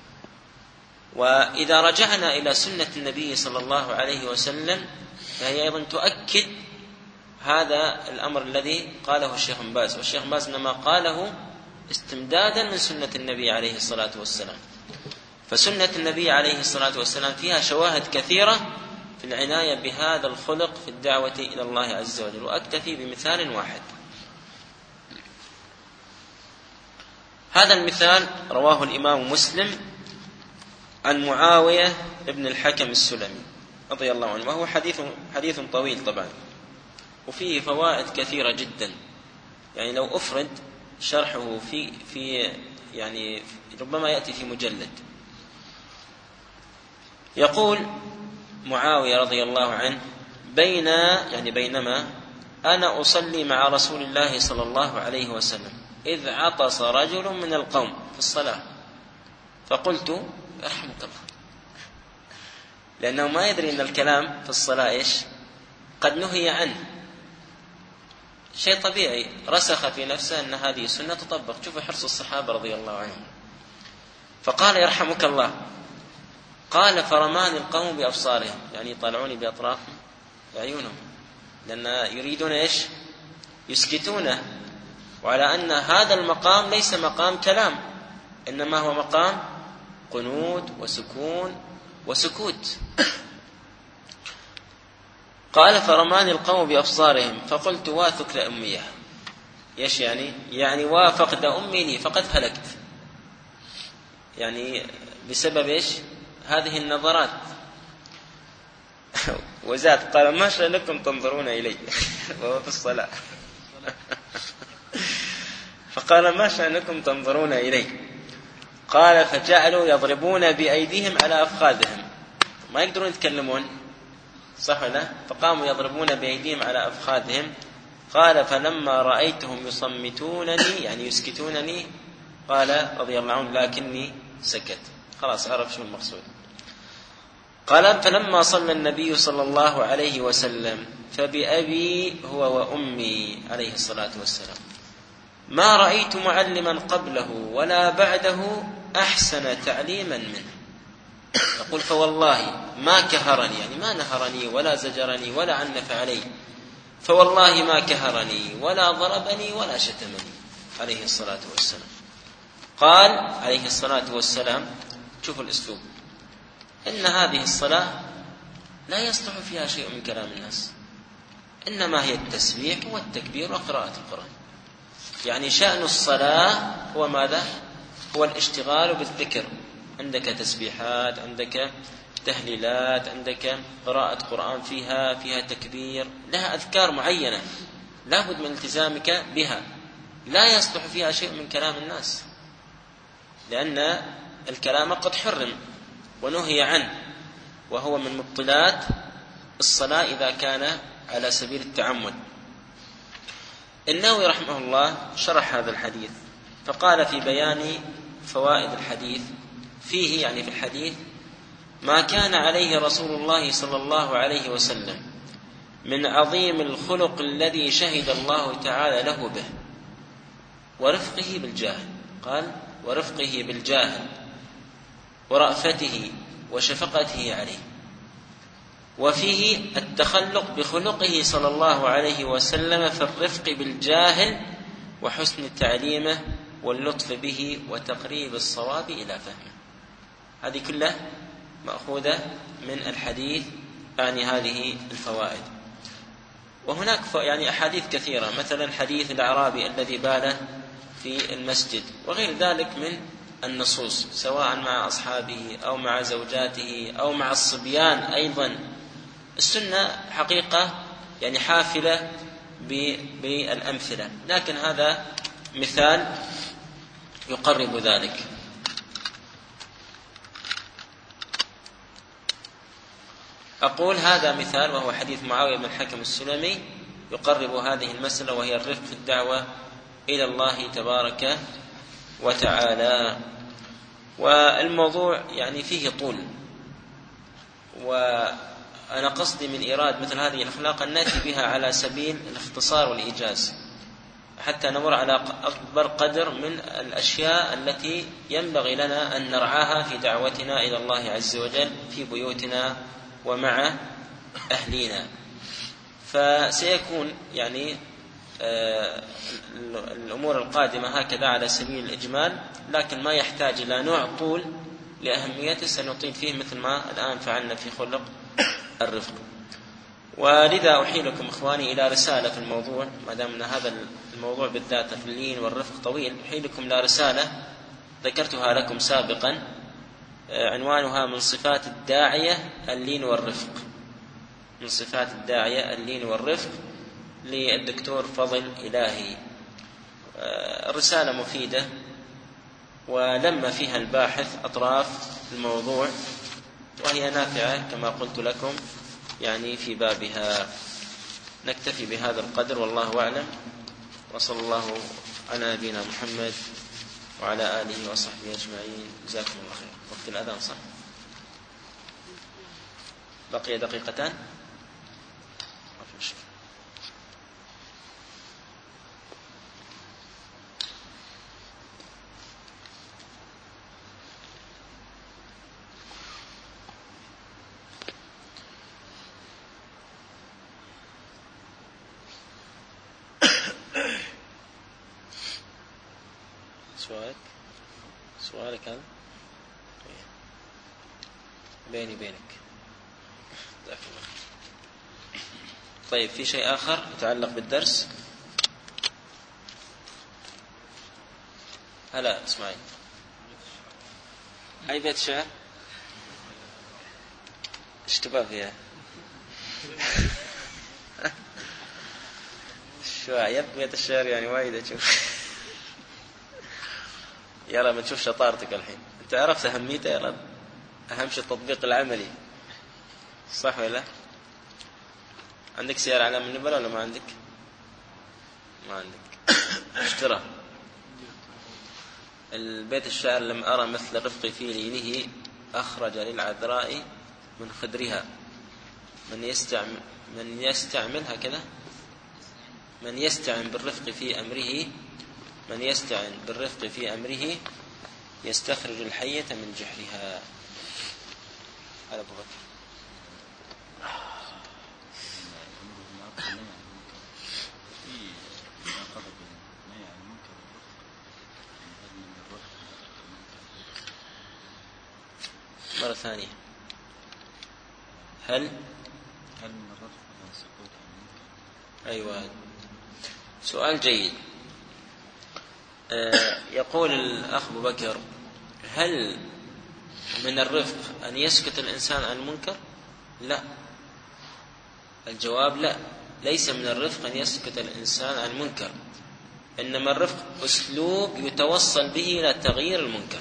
وإذا رجعنا إلى سنة النبي صلى الله عليه وسلم فهي أيضا تؤكد هذا الأمر الذي قاله الشيخ بن باز. والشيخ بن باز إنما قاله استمدادا من سنة النبي عليه الصلاة والسلام. فسنة النبي عليه الصلاة والسلام فيها شواهد كثيرة في العناية بهذا الخلق في الدعوة إلى الله عز وجل، وأكتفي بمثال واحد. هذا المثال رواه الإمام مسلم عن معاوية ابن الحكم السلمي رضي الله عنه، وهو حديث طويل طبعا، وفيه فوائد كثيرة جدا. يعني لو أفرد شرحه في يعني ربما يأتي في مجلد. يقول معاوية رضي الله عنه: بينما أنا أصلي مع رسول الله صلى الله عليه وسلم إذ عطس رجل من القوم في الصلاة، فقلت: رحمك الله، لأنه ما يدري أن الكلام في الصلاة إيش؟ قد نهي عنه، شيء طبيعي، رسخ في نفسه أن هذه السنة تطبق. شوفوا حرص الصحابة رضي الله عنهم. فقال: يرحمك الله. قال: فرماني القوم بأبصارهم، يعني يطالعوني بأطراف عيونهم، لأن يريدون إيش؟ يسكتونه، وعلى أن هذا المقام ليس مقام كلام، إنما هو مقام قنوت وسكون وسكوت. قال فرماني القوم بأبصارهم فقلت واثك لأميه. إيش يعني وافقد أمي لي فقد هلكت، يعني بسبب إيش؟ هذه النظرات. وزاد قال ما شأنكم تنظرون إلي وهو في الصلاة. فقال ما شأنكم تنظرون إلي؟ قال فجعلوا يضربون بأيديهم على أفخاذهم، ما يقدرون يتكلمون، صح ولا؟ فقاموا يضربون بأيديهم على أفخاذهم. قال فلما رأيتهم يصمتونني يعني يسكتونني، قال رضي الله عنه لكني سكت، خلاص عرف شو المقصود. قال فلما صلى النبي صلى الله عليه وسلم فبأبي هو وأمي عليه الصلاة والسلام ما رأيت معلما قبله ولا بعده أحسن تعليما منه. يقول فوالله ما كهرني، يعني ما نهرني ولا زجرني ولا عنف علي، فوالله ما كهرني ولا ضربني ولا شتمني عليه الصلاة والسلام. قال عليه الصلاة والسلام، شوفوا الأسلوب، إن هذه الصلاة لا يصلح فيها شيء من كلام الناس، إنما هي التسبيح والتكبير وقراءة القرآن. يعني شأن الصلاة هو ماذا؟ هو الاشتغال بالذكر، عندك تسبيحات، عندك تهليلات، عندك قراءة قرآن فيها تكبير، لها أذكار معينة لا بد من التزامك بها، لا يصلح فيها شيء من كلام الناس، لأن الكلام قد حرم ونهي عنه، وهو من مبطلات الصلاة إذا كان على سبيل التعمد. النووي رحمه الله شرح هذا الحديث فقال في بيان فوائد الحديث فيه، يعني في الحديث ما كان عليه رسول الله صلى الله عليه وسلم من عظيم الخلق الذي شهد الله تعالى له به، ورفقه بالجاهل، قال ورفقه بالجاهل ورأفته وشفقته عليه، وفيه التخلق بخلقه صلى الله عليه وسلم في الرفق بالجاهل وحسن تعليمه واللطف به وتقريب الصواب إلى فهمه. هذه كلها مأخوذة من الحديث عن هذه الفوائد. وهناك يعني أحاديث كثيرة، مثلا حديث الأعرابي الذي بال في المسجد وغير ذلك من النصوص، سواء مع أصحابه أو مع زوجاته أو مع الصبيان أيضا. السنة حقيقة يعني حافلة بالأمثلة، لكن هذا مثال يقرب ذلك. أقول هذا مثال، وهو حديث معاوية بن الحكم السلمي يقرب هذه المسألة، وهي الرفق في الدعوة إلى الله تبارك وتعالى. والموضوع يعني فيه طول، وأنا قصدي من إيراد مثل هذه الأخلاق أن نأتي بها على سبيل الاختصار والإيجاز، حتى نمر على أكبر قدر من الأشياء التي ينبغي لنا أن نرعاها في دعوتنا إلى الله عز وجل في بيوتنا ومع أهلنا. فسيكون يعني الأمور القادمة هكذا على سبيل الإجمال، لكن ما يحتاج إلى نوع طول لأهميته سنطيل فيه مثل ما الآن فعلنا في خلق الرفق. ولذا أحيلكم إخواني إلى رسالة في الموضوع، ما دام أن هذا الموضوع بالذات في اللين والرفق طويل، أحيلكم إلى رسالة ذكرتها لكم سابقا، عنوانها من صفات الداعية اللين والرفق، من صفات الداعية اللين والرفق، للدكتور فضل إلهي. الرسالة مفيدة ولما فيها الباحث أطراف الموضوع، وهي نافعة كما قلت لكم يعني في بابها. نكتفي بهذا القدر والله أعلم، وصلى الله على نبينا محمد وعلى آله وصحبه أجمعين. جزاكم الله خير. وقت الأذان صح؟ بقي دقيقتان. سؤالك هذا بيني بينك. طيب في شيء آخر يتعلق بالدرس؟ هلا اسمعي، أي بيت شعر اشتباه فيها شو بيت الشعر يعني وايد أشوف. يلا بنشوف شطارتك الحين. أنت عرفت أهميته يلا، أهم شيء التطبيق العملي، صح ولا؟ عندك سيارة على من نبل ولا ما عندك؟ ما عندك. اشترى البيت الشعر: لم أرى مثل رفقي في ليله أخرج للعذراء من خدرها. من يستعمل هكذا، من يستعن بالرفق في أمره، من يستعن بالرفق في أمره يستخرج الحية من جحرها. هذا أبو بكر. مرة ثانية، هل من الرفق والسكوت عن المنكر؟ أيوة، سؤال جيد. يقول الأخ أبو بكر: هل من الرفق أن يسكت الإنسان عن المنكر؟ لا. الجواب لا، ليس من الرفق أن يسكت الإنسان عن المنكر، إنما الرفق أسلوب يتوصل به إلى تغيير المنكر،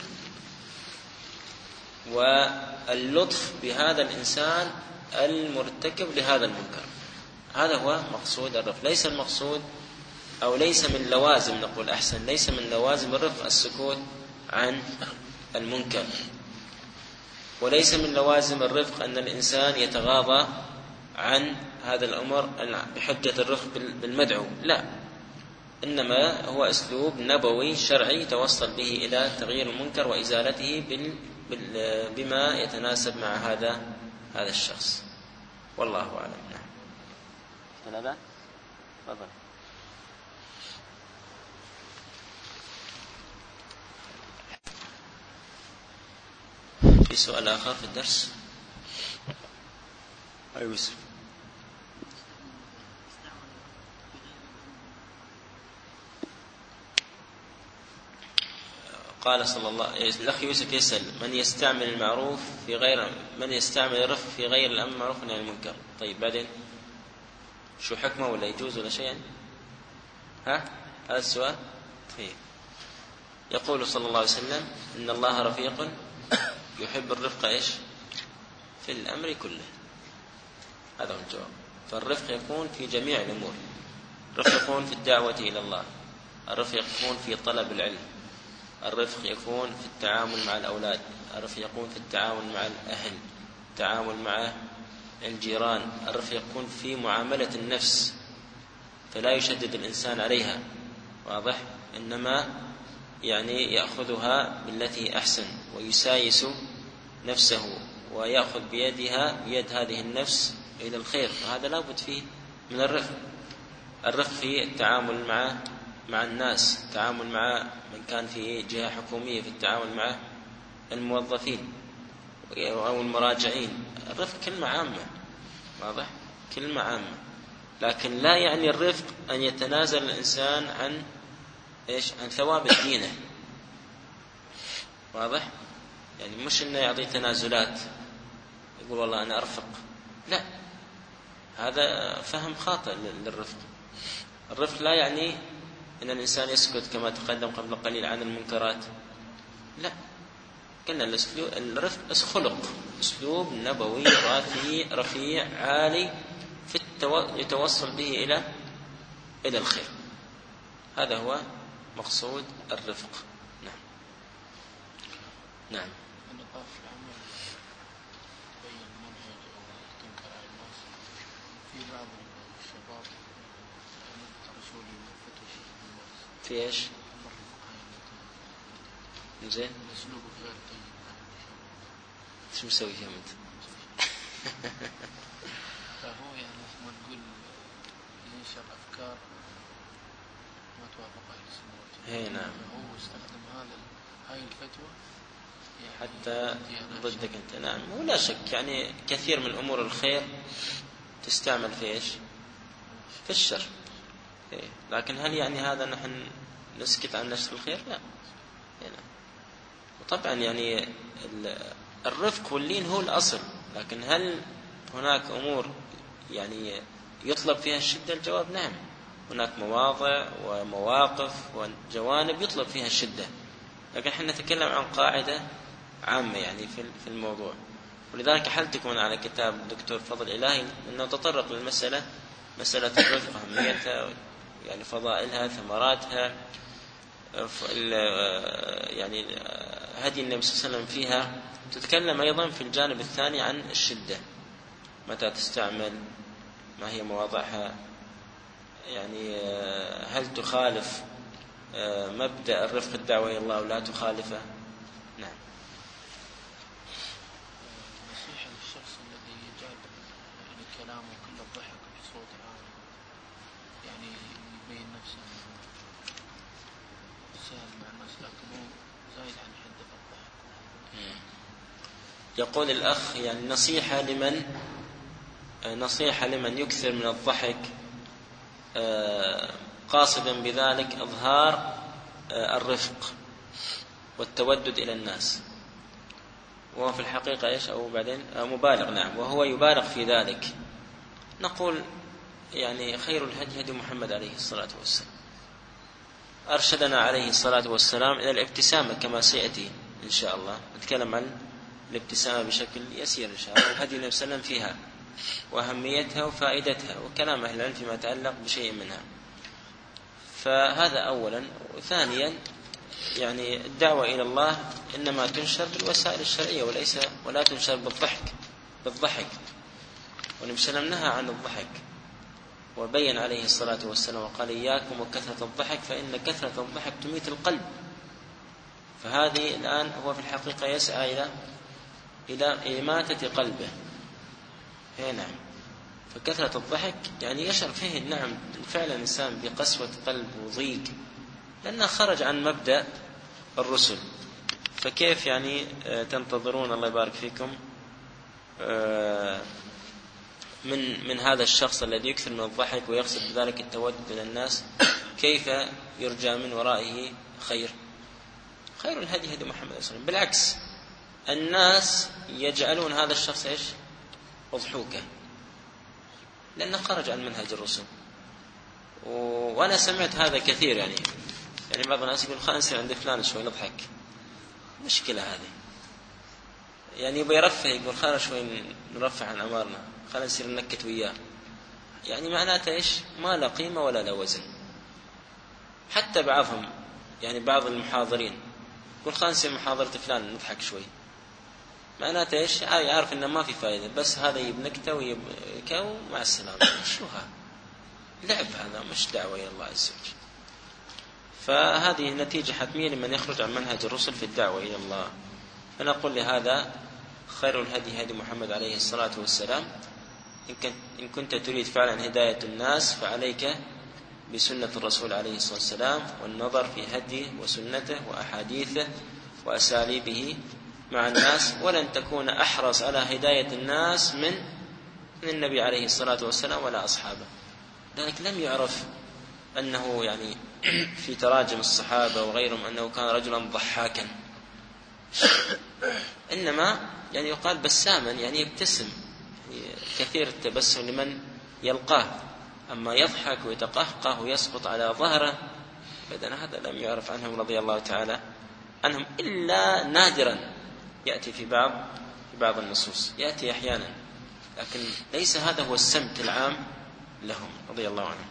واللطف بهذا الإنسان المرتكب لهذا المنكر. هذا هو مقصود الرفق. ليس المقصود، أو ليس من لوازم، نقول أحسن، ليس من لوازم الرفق السكوت عن المنكر، وليس من لوازم الرفق أن الإنسان يتغاضى عن هذا الأمر بحجة الرفق بالمدعو، لا، إنما هو أسلوب نبوي شرعي توصل به إلى تغيير المنكر وإزالته بما يتناسب مع هذا الشخص. والله أعلم. نعم. تفضل. في سؤال آخر في الدرس؟ أيوة. قال صلى الله، الأخ يوسف يسأل: من يستعمل المعروف في غير، من يستعمل الرفق في غير الأمر المعروف عن المنكر؟ طيب بعدين شو حكمه، ولا يجوز ولا شيء يعني؟ هذا السؤال. طيب. يقول صلى الله عليه وسلم: إن الله رفيق يحب الرفق إيش في الأمر كله. هذا هو الجواب. فالرفق يكون في جميع الأمور. الرفق يكون في الدعوة إلى الله، الرفق يكون في طلب العلم، الرفق يكون في التعامل مع الأولاد، الرفق يكون في التعامل مع الأهل، التعامل مع الجيران، الرفق يكون في معاملة النفس، فلا يشدد الإنسان عليها، واضح، إنما يعني يأخذها بالتي أحسن، ويسايس نفسه ويأخذ بيد هذه النفس إلى الخير، وهذا لا بد فيه من الرفق. الرفق في التعامل مع الناس، التعامل مع من كان في جهة حكومية، في التعامل مع الموظفين أو المراجعين. الرفق كلمة عامة، واضح، كلمة عامة، لكن لا يعني الرفق أن يتنازل الإنسان عن ثواب دينه، واضح، يعني مش إنه يعطي تنازلات يقول والله أنا أرفق، لا، هذا فهم خاطئ للرفق. الرفق لا يعني أن الإنسان يسكت كما تقدم قبل قليل عن المنكرات، لا، قلنا الرفق خلق، أسلوب نبوي رفيع عالي يتوصل به إلى الخير. هذا هو مقصود الرفق. نعم. نعم. في ايش؟ زين. شو مسوي فيها انت؟ فهو يعني ما تقول ينشر افكار ما توافق اهل السنه والجماعه. نعم. هو استخدم هاي الفتوى يعني حتى ضدك انت. نعم، ولا شك يعني كثير من امور الخير تستعمل في ايش؟ في الشر. لكن هل يعني هذا نحن نسكت عن نشر الخير؟ لا. وطبعا يعني الرفق واللين هو الأصل، لكن هل هناك أمور يعني يطلب فيها الشدة؟ الجواب نعم، هناك مواضع ومواقف وجوانب يطلب فيها الشدة، لكن احنا نتكلم عن قاعدة عامة يعني في الموضوع. ولذلك حلتكم على كتاب دكتور فضل إلهي أنه تطرق للمسألة، مسألة الرفق، أهميتها، يعني فضائلها، ثمراتها، يعني هدي النبي صلى الله عليه وسلم فيها. تتكلم أيضا في الجانب الثاني عن الشدة، متى تستعمل، ما هي مواضعها، يعني هل تخالف مبدأ الرفق الدعوة إلى الله أو لا تخالفه. نعم. نصيحة للشخص الذي يجعل يعني كلامه كله ضحك بصوت عالي، يعني يبين نفسه سهل مع الناس لكنه زايد عن حده في الضحك. يقول الأخ يعني نصيحة لمن يكثر من الضحك قاصدا بذلك إظهار الرفق والتودد إلى الناس، وهو في الحقيقة إيش أو بعدين مبالغ. نعم، وهو يبالغ في ذلك. نقول يعني خير الهدي هدي محمد عليه الصلاة والسلام، أرشدنا عليه الصلاة والسلام إلى الابتسامة كما سيأتي إن شاء الله. نتكلم عن الابتسامة بشكل يسير إن شاء الله، وهدي النبي صلى الله عليه وسلم فيها وأهميتها وفائدتها، وكلام أهل العلم فيما يتعلق بشيء منها. فهذا أولا. وثانيا يعني الدعوة إلى الله إنما تنشر بالوسائل الشرعية ولا تنشر بالضحك. والنبي صلى الله عليه وسلم نهى عن الضحك وبين عليه الصلاة والسلام وقال إياكم وكثرة الضحك فإن كثرة الضحك تميت القلب. فهذه الآن هو في الحقيقة يسعى إلى إماتة قلبه. نعم. فكثرة الضحك يعني يشعر فيه نعم فعلا الإنسان بقسوة قلب وضيق، لأنه خرج عن مبدأ الرسل. فكيف يعني تنتظرون الله يبارك فيكم من هذا الشخص الذي يكثر من الضحك ويقصد بذلك التودد إلى الناس؟ كيف يرجى من ورائه خير الهدي هدي محمد صلى الله عليه وسلم. بالعكس، الناس يجعلون هذا الشخص إيش؟ أضحوكة، لأنه خرج عن منهج الرسل. وأنا سمعت هذا كثير، يعني بعض الناس يقول خلينا نصير عند فلان شوي نضحك. مشكلة هذه، يعني يبغى يرفه، يقول خلينا شوي نرفع عن أمارنا، خلينا نصير ننكت وياه. يعني معناته إيش؟ ما لا قيمة ولا لا وزن. حتى بعضهم يعني بعض المحاضرين يقول خلينا نصير محاضرة فلان نضحك شوي. معناته إيش؟ يعرف إنه ما في فائدة، بس هذا يبنكته ويبكى مع السلامة. شو هذا؟ لعب، هذا مش دعوة إلى الله عز وجل. فهذه نتيجة حتمية لمن يخرج عن منهج الرسل في الدعوة إلى الله. فنقول لهذا خير الهدي هدي محمد عليه الصلاة والسلام. إن كنت تريد فعلا هداية الناس فعليك بسنة الرسول عليه الصلاة والسلام، والنظر في هديه وسنته وأحاديثه وأساليبه مع الناس، ولن تكون أحرص على هداية الناس من النبي عليه الصلاة والسلام ولا أصحابه. لذلك لم يعرف أنه يعني في تراجم الصحابة وغيرهم أنه كان رجلا ضحاكا، إنما يعني يقال بساما، يعني يبتسم، يعني كثير التبسم لمن يلقاه. أما يضحك ويتقهقه ويسقط على ظهره بدنا، هذا لم يعرف عنهم رضي الله تعالى عنهم إلا نادرا. يأتي في بعض النصوص، يأتي أحيانا، لكن ليس هذا هو السمت العام لهم رضي الله عنهم.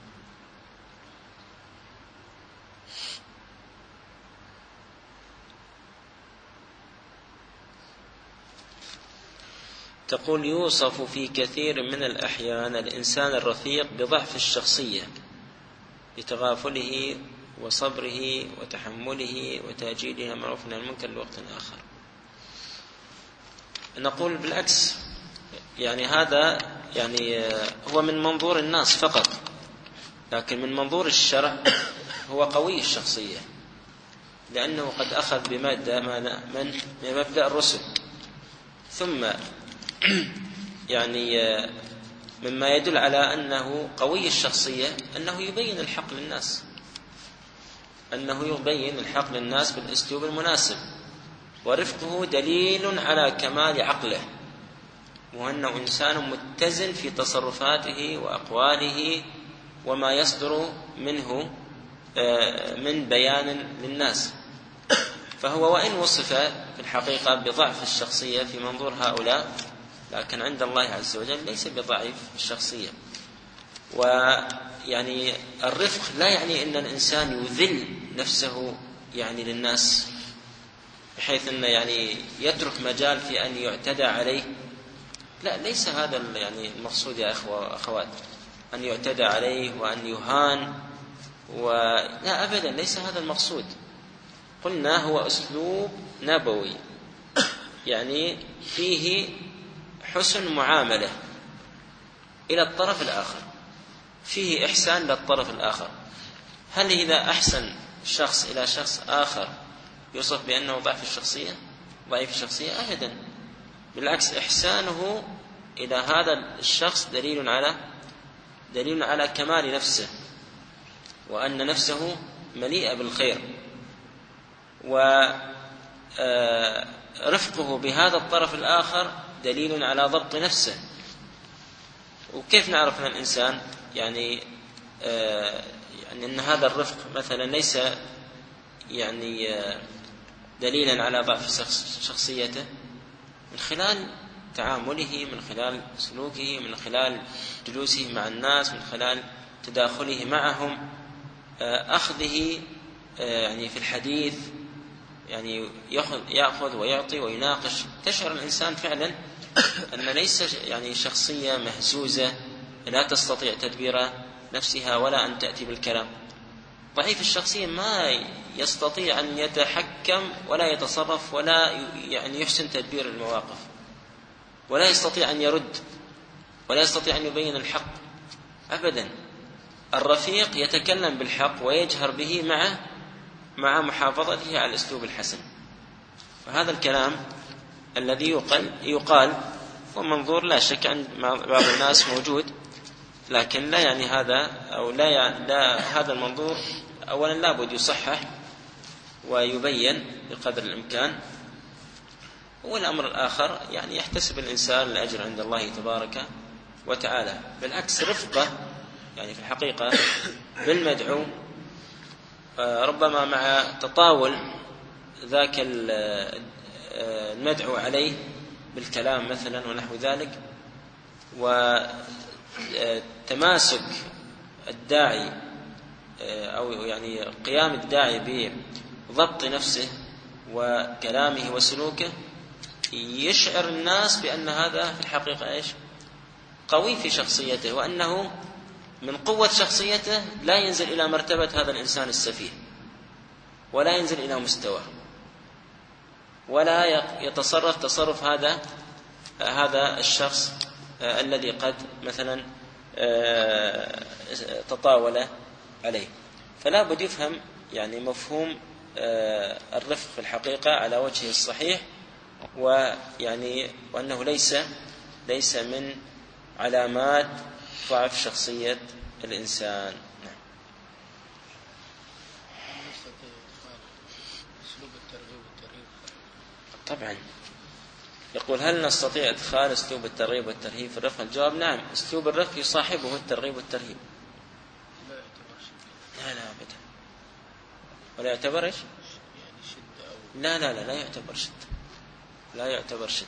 تقول يوصف في كثير من الأحيان الإنسان الرفيق بضعف الشخصية لتغافله وصبره وتحمله وتأجيله معروف عن المنكر لوقت آخر. نقول بالعكس، يعني هذا يعني هو من منظور الناس فقط، لكن من منظور الشرع هو قوي الشخصية، لأنه قد أخذ بمبدأ الرسل. ثم يعني مما يدل على أنه قوي الشخصية أنه يبين الحق للناس، أنه يبين الحق للناس بالأسلوب المناسب. ورفقه دليل على كمال عقله، وأنه إنسان متزن في تصرفاته وأقواله وما يصدر منه من بيان للناس. فهو وإن وصف في الحقيقة بضعف الشخصية في منظور هؤلاء، لكن عند الله عز وجل ليس بضعيف الشخصية. ويعني الرفق لا يعني أن الإنسان يذل نفسه يعني للناس بحيث أنه يعني يترك مجال في أن يعتدى عليه. لا، ليس هذا يعني المقصود يا أخوات، أن يعتدى عليه وأن يهان لا أبدا، ليس هذا المقصود. قلنا هو أسلوب نبوي يعني فيه حسن معاملة إلى الطرف الآخر، فيه إحسان للطرف الآخر. هل إذا أحسن شخص إلى شخص آخر يوصف بأنه ضعيف الشخصية؟ أبدا، بالعكس، إحسانه إلى هذا الشخص دليل على كمال نفسه، وأن نفسه مليئة بالخير. ورفقه بهذا الطرف الآخر دليل على ضبط نفسه. وكيف نعرف أن الإنسان يعني أن هذا الرفق مثلا ليس يعني دليلا على ضعف شخصيته؟ من خلال تعامله، من خلال سلوكه، من خلال جلوسه مع الناس، من خلال تداخله معهم، أخذه يعني في الحديث، يعني يأخذ ويعطي ويناقش. تشعر الإنسان فعلا أن ليس يعني شخصية مهزوزة لا تستطيع تدبير نفسها ولا أن تأتي بالكلام. ضعيف الشخصية ما يستطيع أن يتحكم ولا يتصرف ولا يعني يحسن تدبير المواقف، ولا يستطيع أن يرد، ولا يستطيع أن يبين الحق أبدا. الرفيق يتكلم بالحق ويجهر به مع محافظته على الأسلوب الحسن. فهذا الكلام الذي يقال ومنظور لا شك عند بعض الناس موجود، لكن لا يعني هذا أو لا هذا المنظور أولا لابد يصحح ويبين بقدر الإمكان. والأمر الآخر يعني يحتسب الإنسان الأجر عند الله تبارك وتعالى. بالعكس، رفقه يعني في الحقيقة بالمدعو ربما مع تطاول ذاك المدعو عليه بالكلام مثلا ونحو ذلك، وتماسك الداعي أو يعني قيام الداعي بضبط نفسه وكلامه وسلوكه، يشعر الناس بأن هذا في الحقيقة قوي في شخصيته، وأنه من قوة شخصيته لا ينزل إلى مرتبة هذا الإنسان السفيه، ولا ينزل إلى مستواه، ولا يتصرف تصرف هذا الشخص الذي قد مثلا تطاول عليه. فلا بد يفهم يعني مفهوم الرفق في الحقيقة على وجهه الصحيح، وأنه ليس من علامات ضعف شخصية الإنسان. طبعا يقول هل نستطيع إدخال أسلوب الترغيب والترهيب في الرفق؟ الجواب نعم، أسلوب الرفق يصاحبه الترغيب والترهيب. لا أبدا، ولا يعتبر إيش؟ لا يعتبر شدة، لا يعتبر شدة.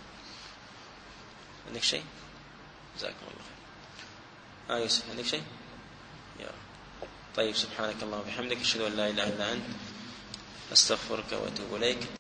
عندك شيء؟ جزاكم الله خير. يوسف عندك شيء؟ يا طيب، سبحانك اللهم وبحمدك، أشهد أن لا إله إلا أنت، أستغفرك وأتوب إليك.